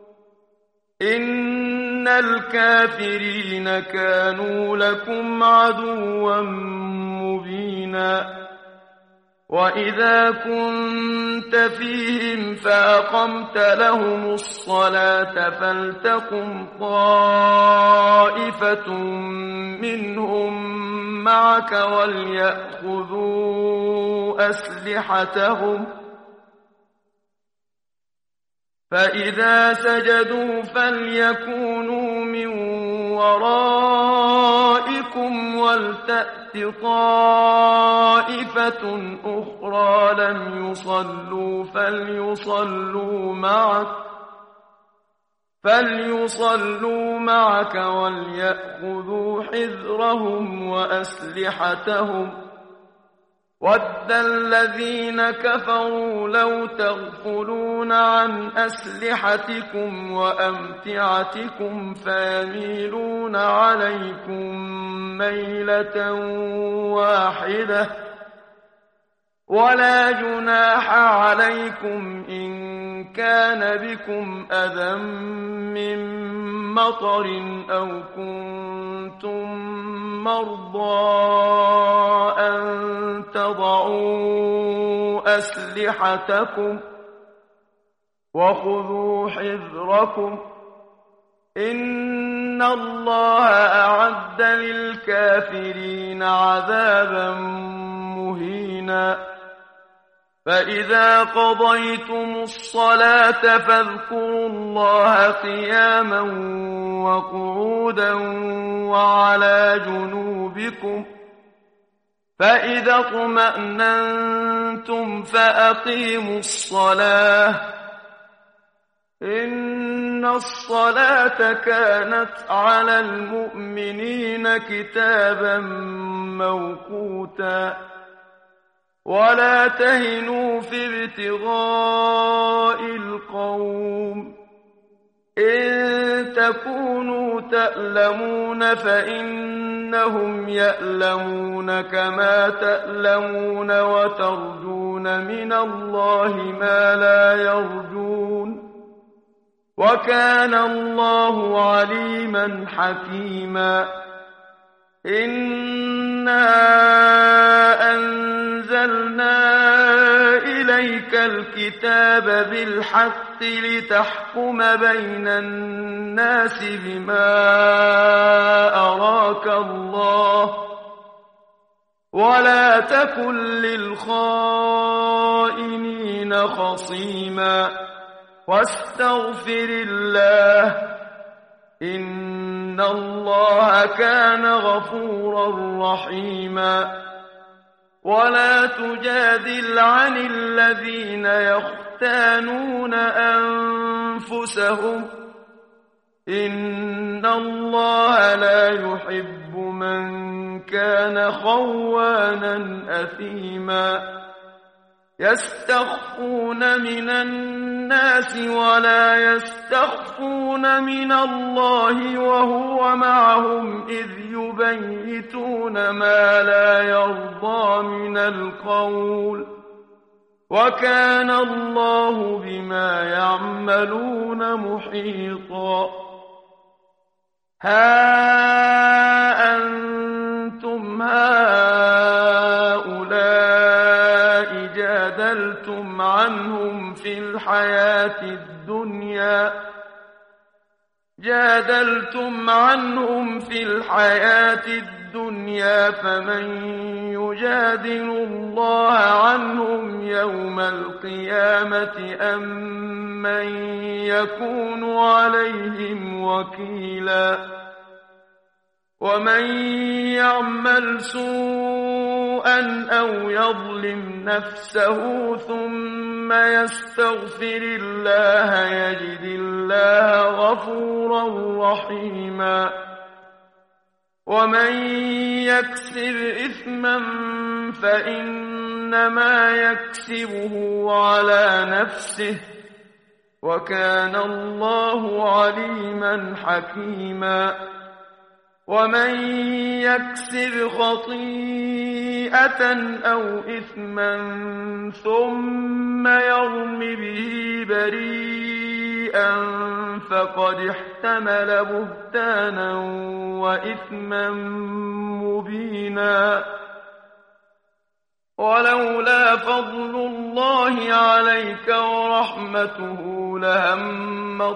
إن الكافرين كانوا لكم عدوا مبينا. وإذا كنت فيهم فأقمت لهم الصلاة فلتقم طائفة منهم معك وليأخذوا أسلحتهم فإذا سجدوا فليكونوا من ورائكم ولتأت طائفة أخرى لم يصلوا فليصلوا معك وليأخذوا حذرهم وأسلحتهم وَدَّ الَّذِينَ كَفَرُوا لَوْ تَغْفُلُونَ عَنْ أَسْلِحَتِكُمْ وَأَمْتِعَتِكُمْ فَيَمِيلُونَ عَلَيْكُمْ مَيْلَةً وَاحِدَةً وَلَا جُنَاحَ عَلَيْكُمْ إِن كَانَ بِكُمْ أَذًى مِّن مَّطَرٍ أَوْ كُنتُم مَّرْضَىٰ أَن تَضَعُوا أَسْلِحَتَكُمْ وَخُذُوا حِذْرَكُمْ إِنَّ اللَّهَ أَعَدَّ لِلْكَافِرِينَ عَذَابًا مُّهِينًا فَإِذَا قَضَيْتُمُ الصَّلَاةَ فاذكروا الله قِيَامًا وَقُعُودًا وَعَلَىٰ جُنُوبِكُمْ فَإِذَا اطْمَأْنَنتُمْ فَأَقِيمُوا الصَّلَاةَ إِنَّ الصَّلَاةَ كَانَتْ عَلَى الْمُؤْمِنِينَ كِتَابًا مَّوْقُوتًا وَلَا تَهِنُوا فِي ابْتِغَاءِ الْقَوْمِ إِن تَكُونُوا تَأْلَمُونَ فَإِنَّهُمْ يَأْلَمُونَ كَمَا تَأْلَمُونَ وَتَرْجُونَ مِنَ اللَّهِ مَا لَا يَرْجُونَ وَكَانَ اللَّهُ عَلِيمًا حَكِيمًا إِنَّا أَنزَلْنَا إِلَيْكَ الْكِتَابَ بِالْحَقِّ لِتَحْكُمَ بَيْنَ النَّاسِ بِمَا أَرَاكَ اللَّهُ وَلَا تَكُن لِّلْخَائِنِينَ خَصِيمًا وَاسْتَغْفِرِ اللَّهَ إِنَّ اللَّهَ كَانَ غَفُورًا رَّحِيمًا وَلَا تُجَادِلْ عَنِ الَّذِينَ يَخْتَانُونَ أَنفُسَهُمْ إِنَّ اللَّهَ لا يُحِبُّ مَن كَانَ خَوَّانًا أَثِيمًا يَسْتَخْفُونَ مِنَ النَّاسِ وَلَا يَسْتَخْفُونَ مِنَ اللَّهِ وَهُوَ مَعَهُمْ إِذْ يُبَيِّتُونَ مَا لا يَرْضَىٰ مِنَ الْقَوْلِ وَكَانَ اللَّهُ بِمَا يَعْمَلُونَ مُحِيطًا هَا أَنتُمْ هَٰؤُلَاءِ جَادَلْتُمْ عنهم في الحياة الدنيا فمن يجادل الله عنهم يوم القيامة أم من يكون عليهم وكيلا ومن يعمل سوءا أو يظلم نفسه ثم يستغفر الله يجد الله غفورا رحيما ومن يكسب إثما فإنما يكسبه على نفسه وكان الله عليما حكيما ومن يكسب خطيئة أو إثما ثم يرم به بريئا فقد احتمل بهتانا وإثما مبينا ولولا فضل الله عليك ورحمته لهمت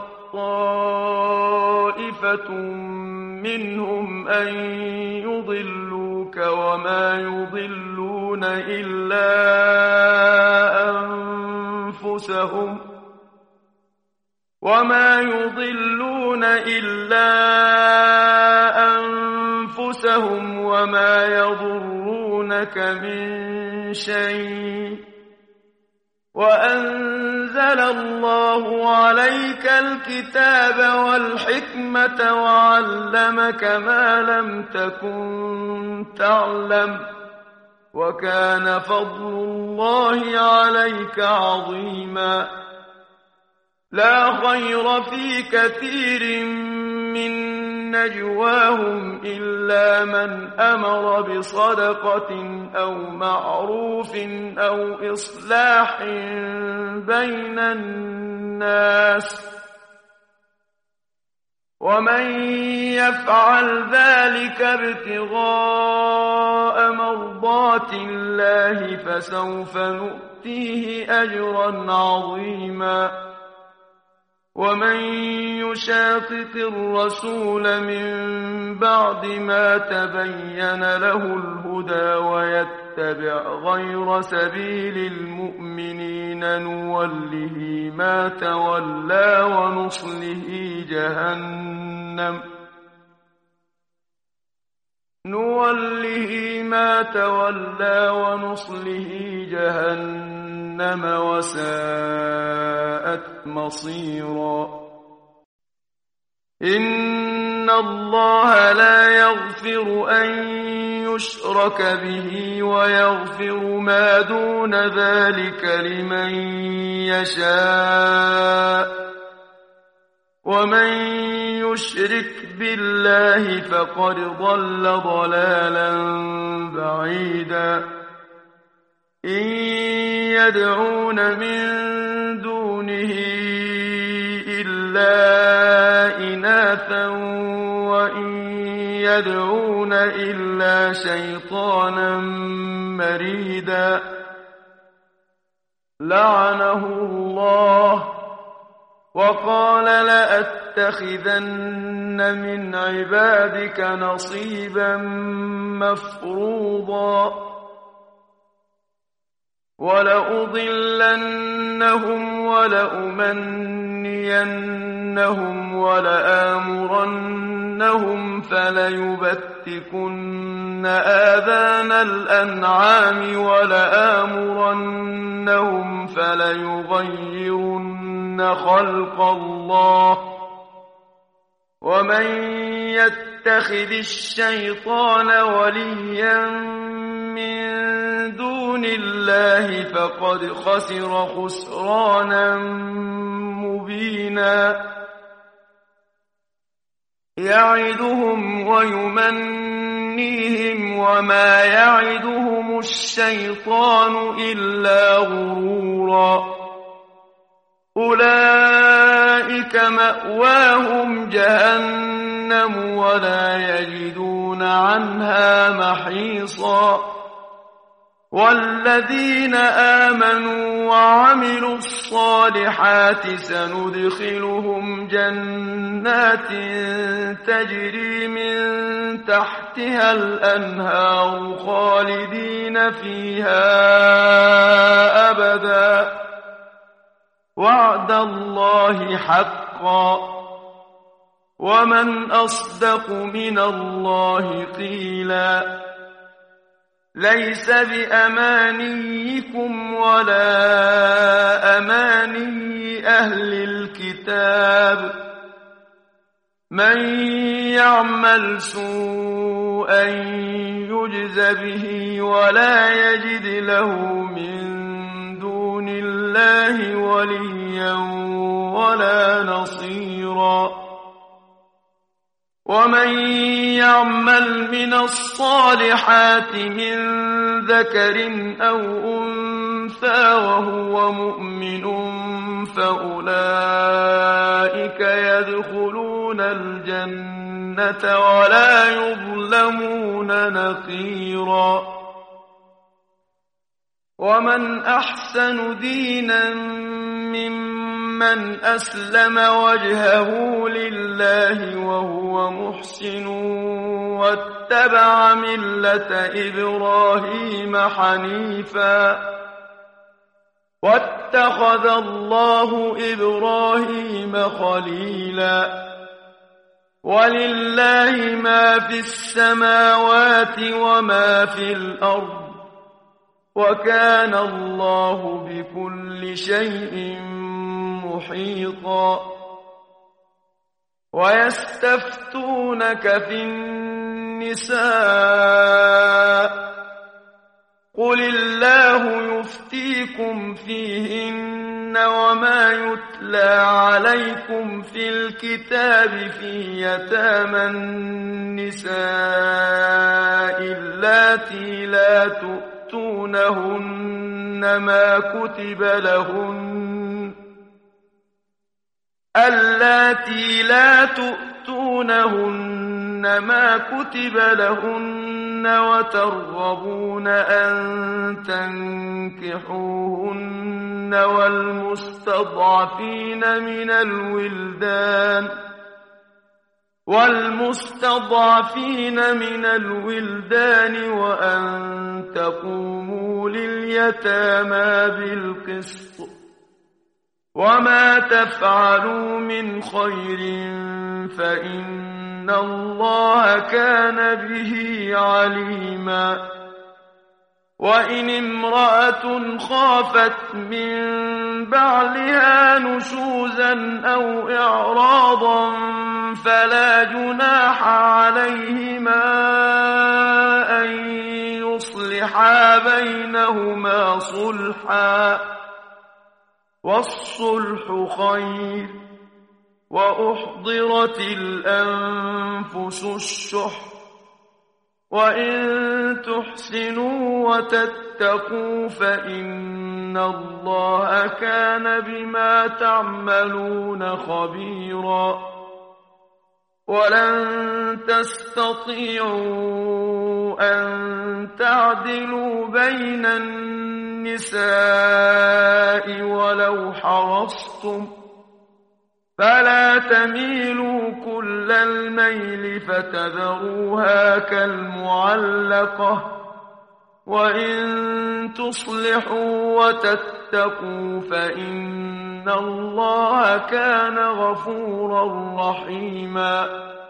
طائفة منهم أن يضلوك وما يضلون إلا أنفسهم وما يضرونك من شيء وأنزل الله عليك الكتاب والحكمة وعلمك ما لم تكن تعلم وكان فضل الله عليك عظيما. لا خير في كثير من نجواهم إلا من أمر بصدقة أو معروف أو إصلاح بين الناس، ومن يفعل ذلك ابتغاء مرضات الله فسوف نؤتيه أجرا عظيما. ومن يشاقق الرسول من بعد ما تبين له الهدى ويتبع غير سبيل المؤمنين نوله ما تولى ونصله جهنم وساءت مصيرا. إن الله لا يغفر أن يشرك به ويغفر ما دون ذلك لمن يشاء، ومن يشرك بالله فقد ضل ضلالا بعيدا. إن يدعون من دونه إلا إناثا وإن يدعون إلا شيطانا مريدا. لعنه الله وقال لأتخذن من عبادك نصيبا مفروضا ولأضلنهم ولأمنينهم ولآمرنهم فليبتكن آذان الأنعام ولآمرنهم فليغيرن خلق الله. ومن يتخذ الشيطان وليا من دون الله فقد خسر خسرانا مبينا. يعدهم ويمنيهم وما يعدهم الشيطان إلا غرورا. أولئك مأواهم جهنم ولا يجدون عنها محيصا. والذين آمنوا وعملوا الصالحات سندخلهم جنات تجري من تحتها الأنهار خالدين فيها أبدا. وعد الله حقا ومن أصدق من الله قيلا. ليس بأمانيكم ولا أماني أهل الكتاب. من يعمل سوءا يجز به ولا يجد له من دون الله وليا ولا نصيرا. ومن يعمل من الصالحات من ذكر أو أنثى وهو مؤمن فأولئك يدخلون الجنة ولا يظلمون نقيرا. ومن أحسن دينا ممن أسلم وجهه لله وهو محسن واتبع ملة إبراهيم حنيفا واتخذ الله إبراهيم خليلا. ولله ما في السماوات وما في الأرض وكان الله بكل شيء محيطا. ويستفتونك في النساء قل الله يفتيكم فيهن وما يتلى عليكم في الكتاب في يتامى النساء اللاتي لا تؤتونهن ما كتب لهن وترغبون أن تنكحوهن والمستضعفين من الولدان وأن تقوموا لليتامى بالقسط وما تفعلوا من خير فإن الله كان به عليما وإن امرأة خافت من بعلها نشوزا أو إعراضا فلا جناح عليهما أن يصلحا بينهما صلحا والصلح خير وأحضرت الأنفس الشح وإن تحسنوا وتتقوا فإن الله كان بما تعملون خبيرا ولن تستطيعوا أن تعدلوا بين النساء ولو حرصتم فلا تميلوا كل الميل فتذروها كالمعلقة وإن تصلحوا وتتقوا فإن الله كان غفورا رحيما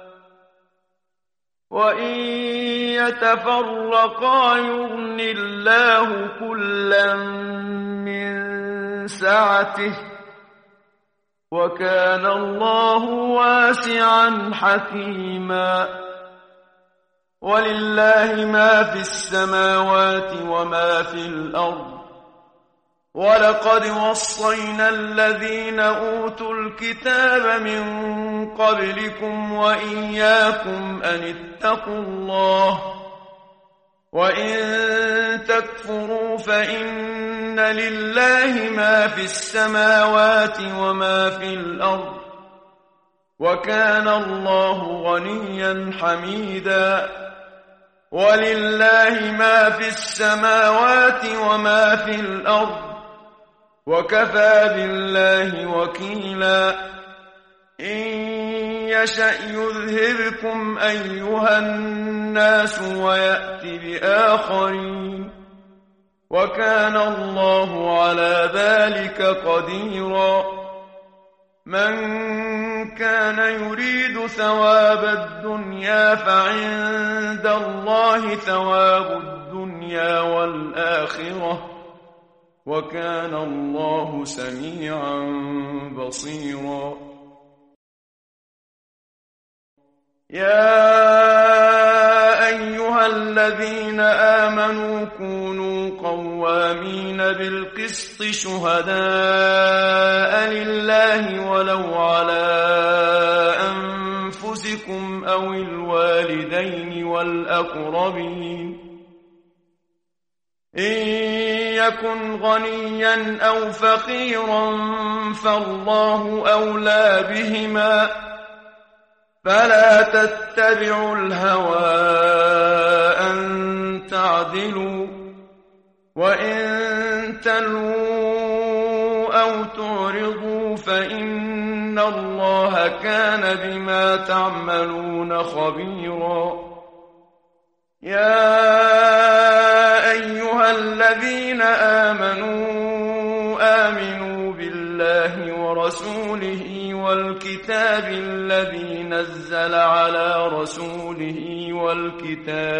وإن يتفرقا يغن الله كلا من سعته وكان الله واسعا حكيما ولله ما في السماوات وما في الأرض ولقد وصينا الذين أوتوا الكتاب من قبلكم وإياكم أن اتقوا الله وإن تكفروا فإن لله ما في السماوات وما في الأرض وكان الله غنيا حميدا ولله ما في السماوات وما في الأرض وكفى بالله وكيلا إن يشأ يذهبكم أيها الناس ويأتي بآخرين وكان الله على ذلك قديرا من كان يريد ثواب الدنيا فعند الله ثواب الدنيا والآخرة وكان الله سميعا بصيرا يا أيها الذين آمنوا كونوا قوامين بالقسط شهداء لله ولو على أنفسكم أو الوالدين والأقربين إن يكن غنيا أو فقيرا فالله أولى بهما فلا تتبعوا الهوى أن تعدلوا وإن تلووا أو تعرضوا فإن الله كان بما تعملون خبيرا يا أيها الذين آمنوا بالله ورسوله والكتاب الذي نزل على رسوله والكتاب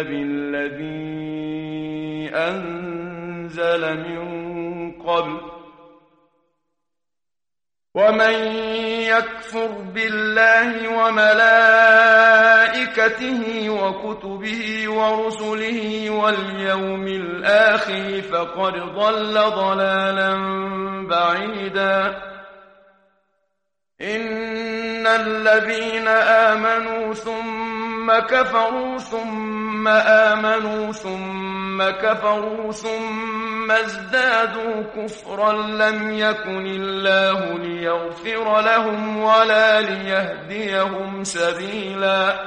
الذي أنزل من قبل ومن يكفر بالله وملائكته وملائكته وكتبه ورسله واليوم الآخر فقد ضل ضلالا بعيدا. إن الذين آمنوا ثم كفروا ثم آمنوا ثم كفروا ثم ازدادوا كفرا لم يكن الله ليغفر لهم ولا ليهديهم سبيلا.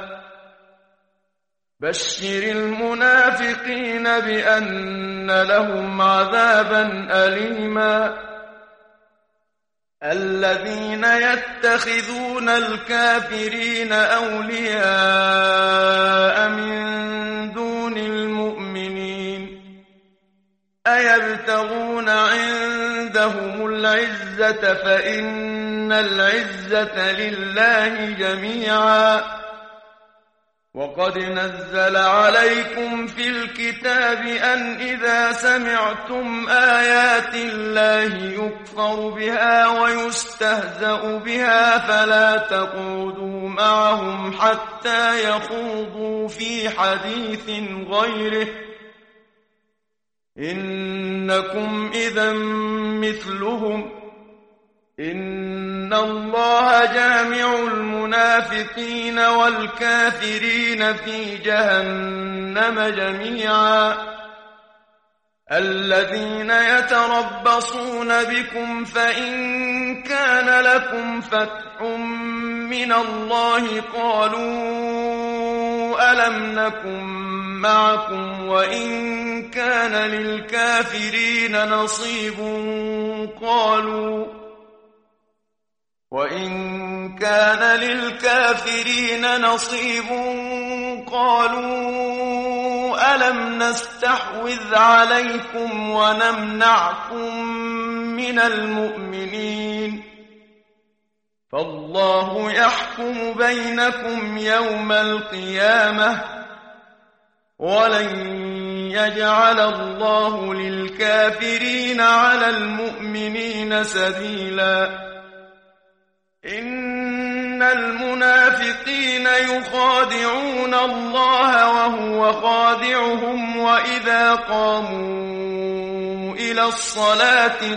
بشر المنافقين بأن لهم عذابا أليما. الذين يتخذون الكافرين أولياء من دون المؤمنين أيبتغون عندهم العزة فإن العزة لله جميعا. وقد نزل عليكم في الكتاب أن إذا سمعتم آيات الله يكفر بها ويستهزأ بها فلا تقعدوا معهم حتى يخوضوا في حديث غيره إنكم إذا مثلهم. إن الله جامع المنافقين والكافرين في جهنم جميعا. الذين يتربصون بكم فإن كان لكم فتح من الله قالوا ألم نكن معكم وإن كان للكافرين نصيب قالوا ألم نستحوذ عليكم ونمنعكم من المؤمنين فالله يحكم بينكم يوم القيامة ولن يجعل الله للكافرين على المؤمنين سبيلا. إن المنافقين يخادعون الله وهو خادعهم وإذا قاموا إلى الصلاة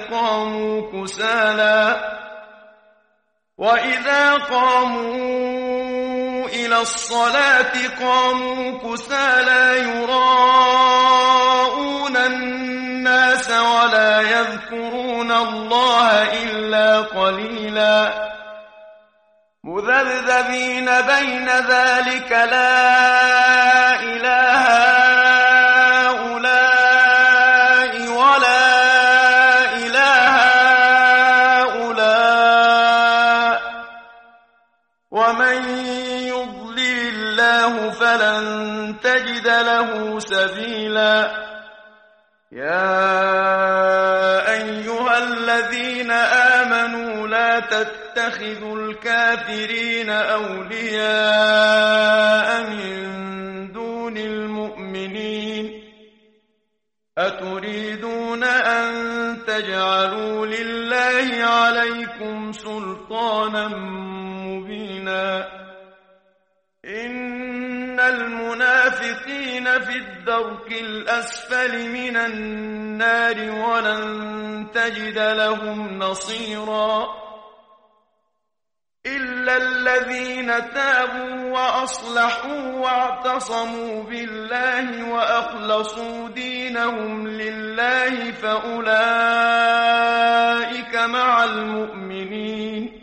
قاموا كسالى يراءون الناس ولا يذكرون الله إلا قليلا. مذبذبين بين ذلك لا إله هؤلاء ولا إله هؤلاء ومن يضلل الله فلن تجد له سبيلا. يا أيها الذين آمنوا لا تتخذوا الكافرين أولياء من دون المؤمنين أتريدون أن تجعلوا لله عليكم سلطانا مبينا. إن المنافقين في الدرك الأسفل من النار ولن تجد لهم نصيرا. إلا الذين تابوا وأصلحوا واعتصموا بالله وأخلصوا دينهم لله فأولئك مع المؤمنين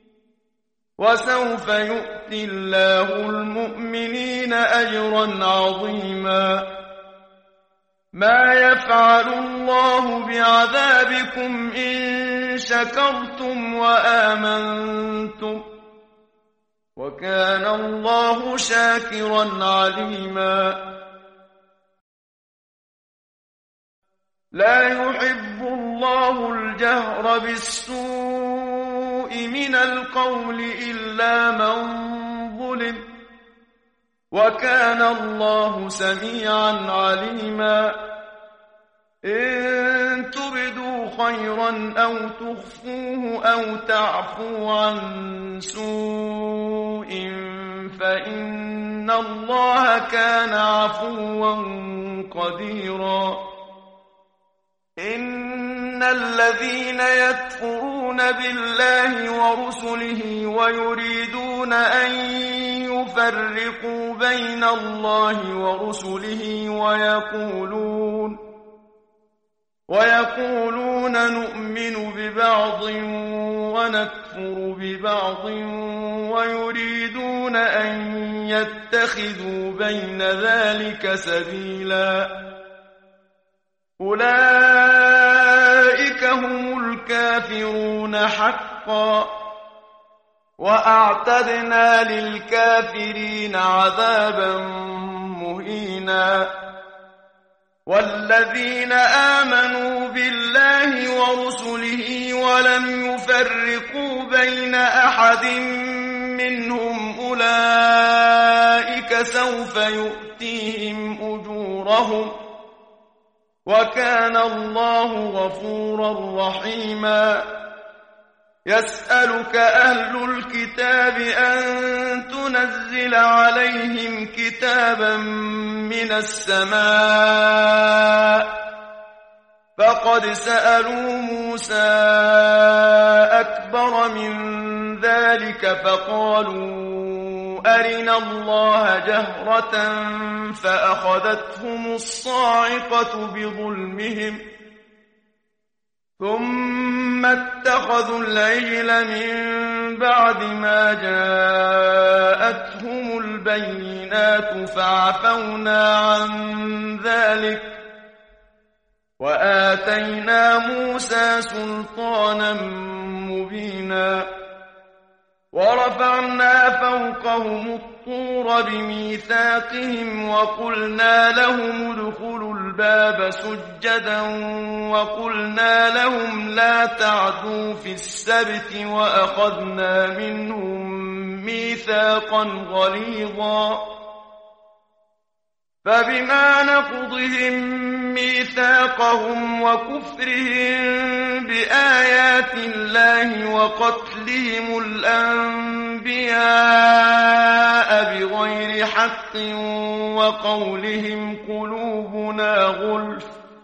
وسوف يؤتي الله المؤمنين أجرا عظيما. ما يفعل الله بعذابكم إن شكرتم وآمنتم وكان الله شاكرا عليما. لا يحب الله الجهر بالسوء من القول إلا من ظلم وكان الله سميعا عليما. إن تبدوا خيرا أو تخفوه أو تعفو عن سوء فإن الله كان عفوا قديرا إن الذين يكفرون بالله ورسله ويريدون أن يفرقوا بين الله ورسله ويقولون نؤمن ببعض ونكفر ببعض ويريدون أن يتخذوا بين ذلك سبيلا أولئك هم الكافرون حقا وأعتدنا للكافرين عذابا مهينا والذين آمنوا بالله ورسله ولم يفرقوا بين أحد منهم أولئك سوف يؤتيهم أجورهم وكان الله غفورا رحيما يسألك أهل الكتاب أن تنزل عليهم كتابا من السماء فقد سألوا موسى أكبر من ذلك فقالوا أرنا الله جهرة فأخذتهم الصاعقة بظلمهم ثم اتخذوا العجل من بعد ما جاءتهم البينات فعفونا عن ذلك وآتينا موسى سلطانا مبينا ورفعنا فوقهم الطور بميثاقهم وقلنا لهم ادخلوا الباب سجدا وقلنا لهم لا تعدوا في السبت وأخذنا منهم ميثاقا غليظا فبما نقضهم ميثاقهم وكفرهم بآيات الله وقتلهم الأنبياء بغير حق وقولهم قلوبنا غلف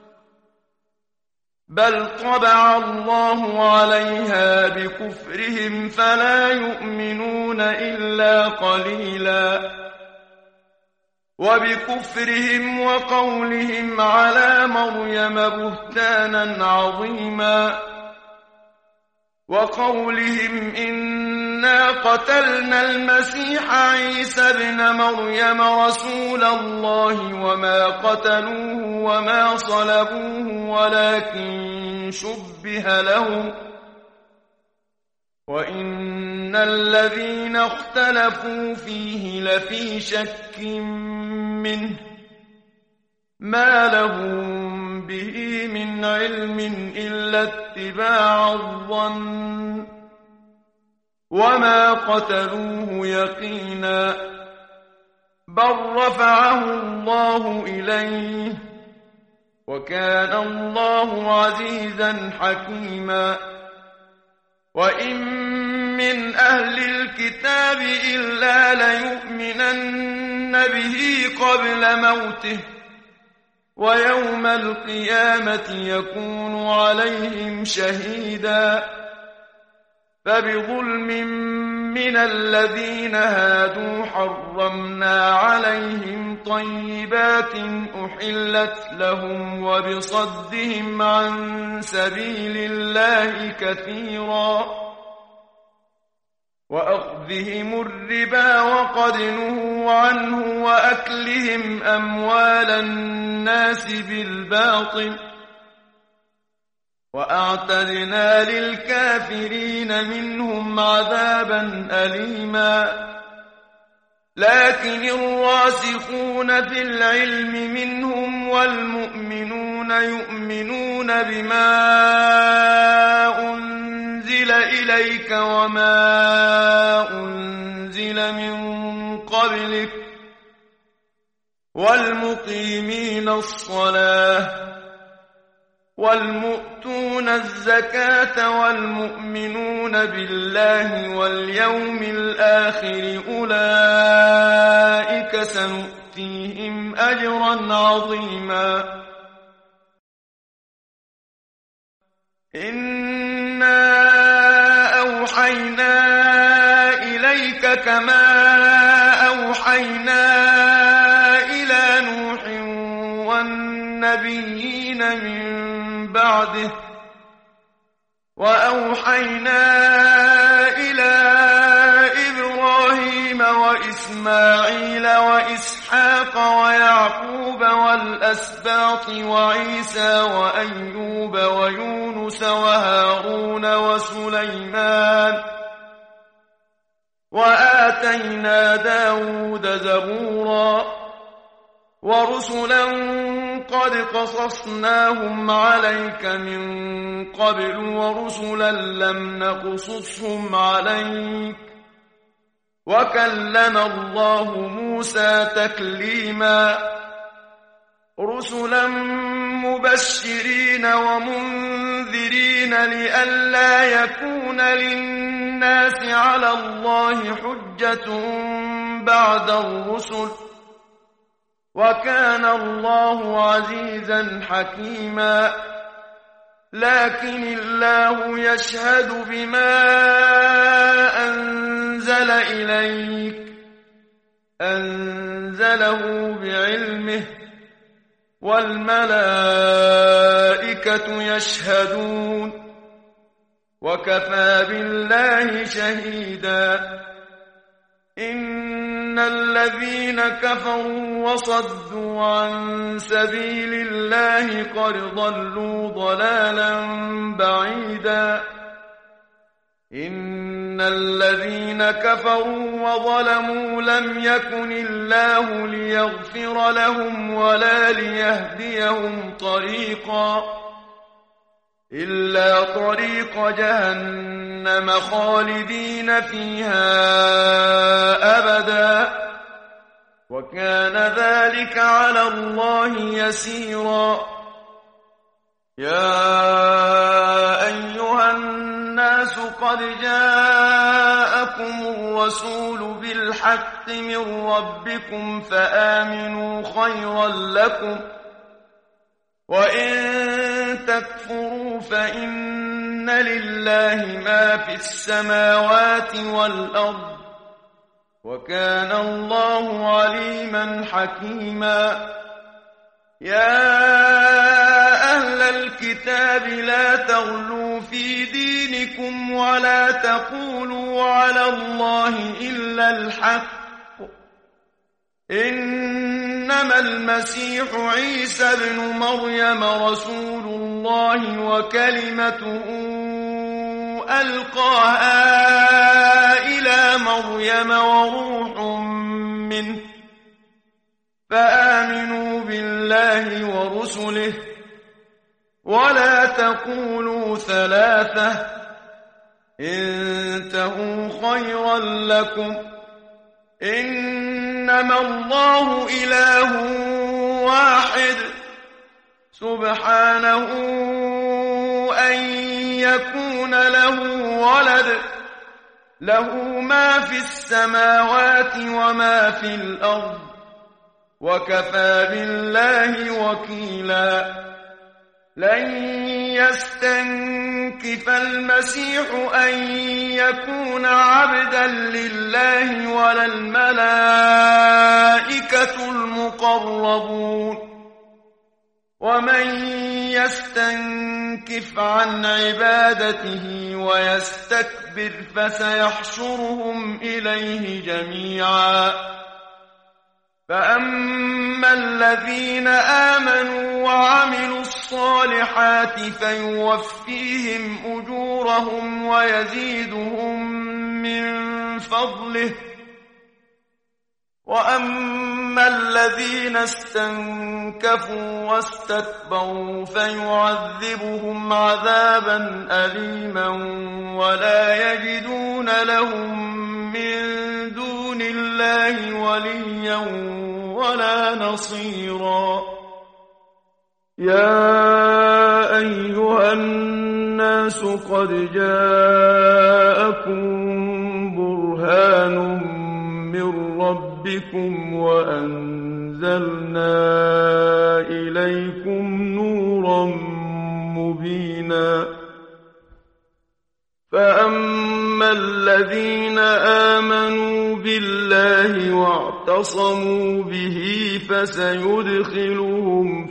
بل طبع الله عليها بكفرهم فلا يؤمنون إلا قليلا وبكفرهم وقولهم على مريم بهتانا عظيما وقولهم إنا قتلنا المسيح عيسى ابن مريم رسول الله وما قتلوه وما صلبوه ولكن شبه لهم وإن الذين اختلفوا فيه لفي شك منه ما لهم به من علم إلا اتباع الظن وما قتلوه يقينا بل رفعه الله إليه وكان الله عزيزا حكيما وإن من أهل الكتاب إلا ليؤمنن به قبل موته ويوم القيامة يكون عليهم شهيدا فبظلم من الذين هادوا حرمنا عليهم طيبات أحلت لهم وبصدهم عن سبيل الله كثيرا وأخذهم الربا وقد نهوا عنه وأكلهم أموال الناس بالباطل وأعتدنا للكافرين منهم عذابا أليما لكن الراسخون في العلم منهم والمؤمنون يؤمنون بما أنزل إليك وما أنزل من قبلك والمقيمين الصلاة والمؤتون الزكاة والمؤمنون بالله واليوم الآخر أولئك سنؤتيهم أجرا عظيما إنا أوحينا إليك كما أوحينا إلى نوح والنبيين من بعده وأوحينا إلى إبراهيم وإسماعيل وإسحاق ويعقوب والأسباط وعيسى وأيوب ويونس وهارون وسليمان وآتينا داود زبورا ورسلا قد قصصناهم عليك من قبل ورسلا لم نقصصهم عليك وكلم الله موسى تكليما رسلا مبشرين ومنذرين لئلا يكون للناس على الله حجة بعد الرسل وكان الله عزيزا حكيما لكن الله يشهد بما أنزل إليك أنزله بعلمه والملائكة يشهدون وكفى بالله شهيدا إن الذين كفروا وصدوا عن سبيل الله قد ضلوا ضلالا بعيدا إن الذين كفروا وظلموا لم يكن الله ليغفر لهم ولا ليهديهم طريقا إلا طريق جهنم خالدين فيها أبدا وكان ذلك على الله يسيرا يا أيها الناس قد جاءكم الرسول بالحق من ربكم فآمنوا خيرا لكم وإن تكفروا فإن لله ما في السماوات والأرض وكان الله عليما حكيما يا أهل الكتاب لا تغلوا في دينكم ولا تقولوا على الله إلا الحق إنما المسيح عيسى ابن مريم رسول الله وكلمته ألقاها إلى مريم وروح منه فآمنوا بالله ورسله ولا تقولوا ثلاثة انتهوا خيرا لكم إنما الله إله واحد سبحانه أن يكون له ولد له ما في السماوات وما في الأرض وكفى بالله وكيلا لن يستنكف المسيح أن يكون عبدا لله ولا الملائكة المقربون ومن يستنكف عن عبادته ويستكبر فسيحشرهم إليه جميعا فأما الذين آمنوا وعملوا الصالحات فيوفيهم أجورهم ويزيدهم من فضله وأما الذين استنكفوا واستكبروا فيعذبهم عذابا أليما ولا يجدون لهم من دون الله وليا ولا نصيرا يا أيها الناس قد جاءكم برهان من ربكم وأنزلنا إليكم نورا مبينا فأما الذين آمنوا بالله واعتصموا به فسيدخلهم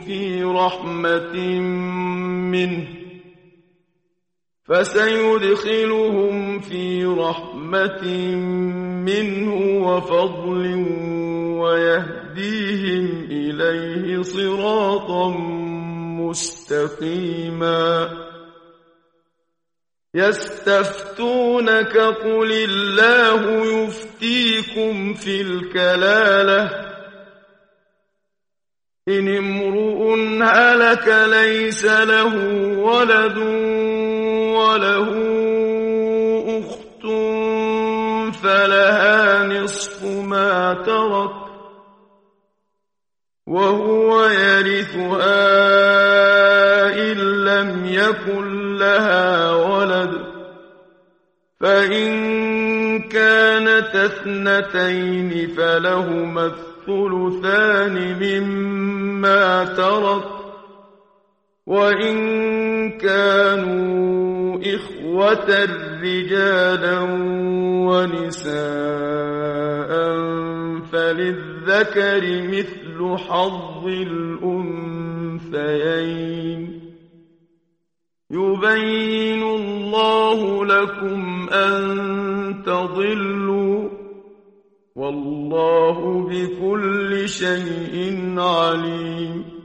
في رحمة منه وفضل ويهديهم إليه صراطا مستقيما يستفتونك قل الله يفتيكم في الكلالة إن امرؤ هلك ليس له ولد وله أخت فلها نصف ما ترك وهو يرثها إن لم يكن لها ولد فإن كانت اثنتين فلهما الثلثان مما ترك وإن كانوا إخوة رجالا ونساء فللذكر مثل حظ الأنثيين يبين الله لكم أن تضلوا والله بكل شيء عليم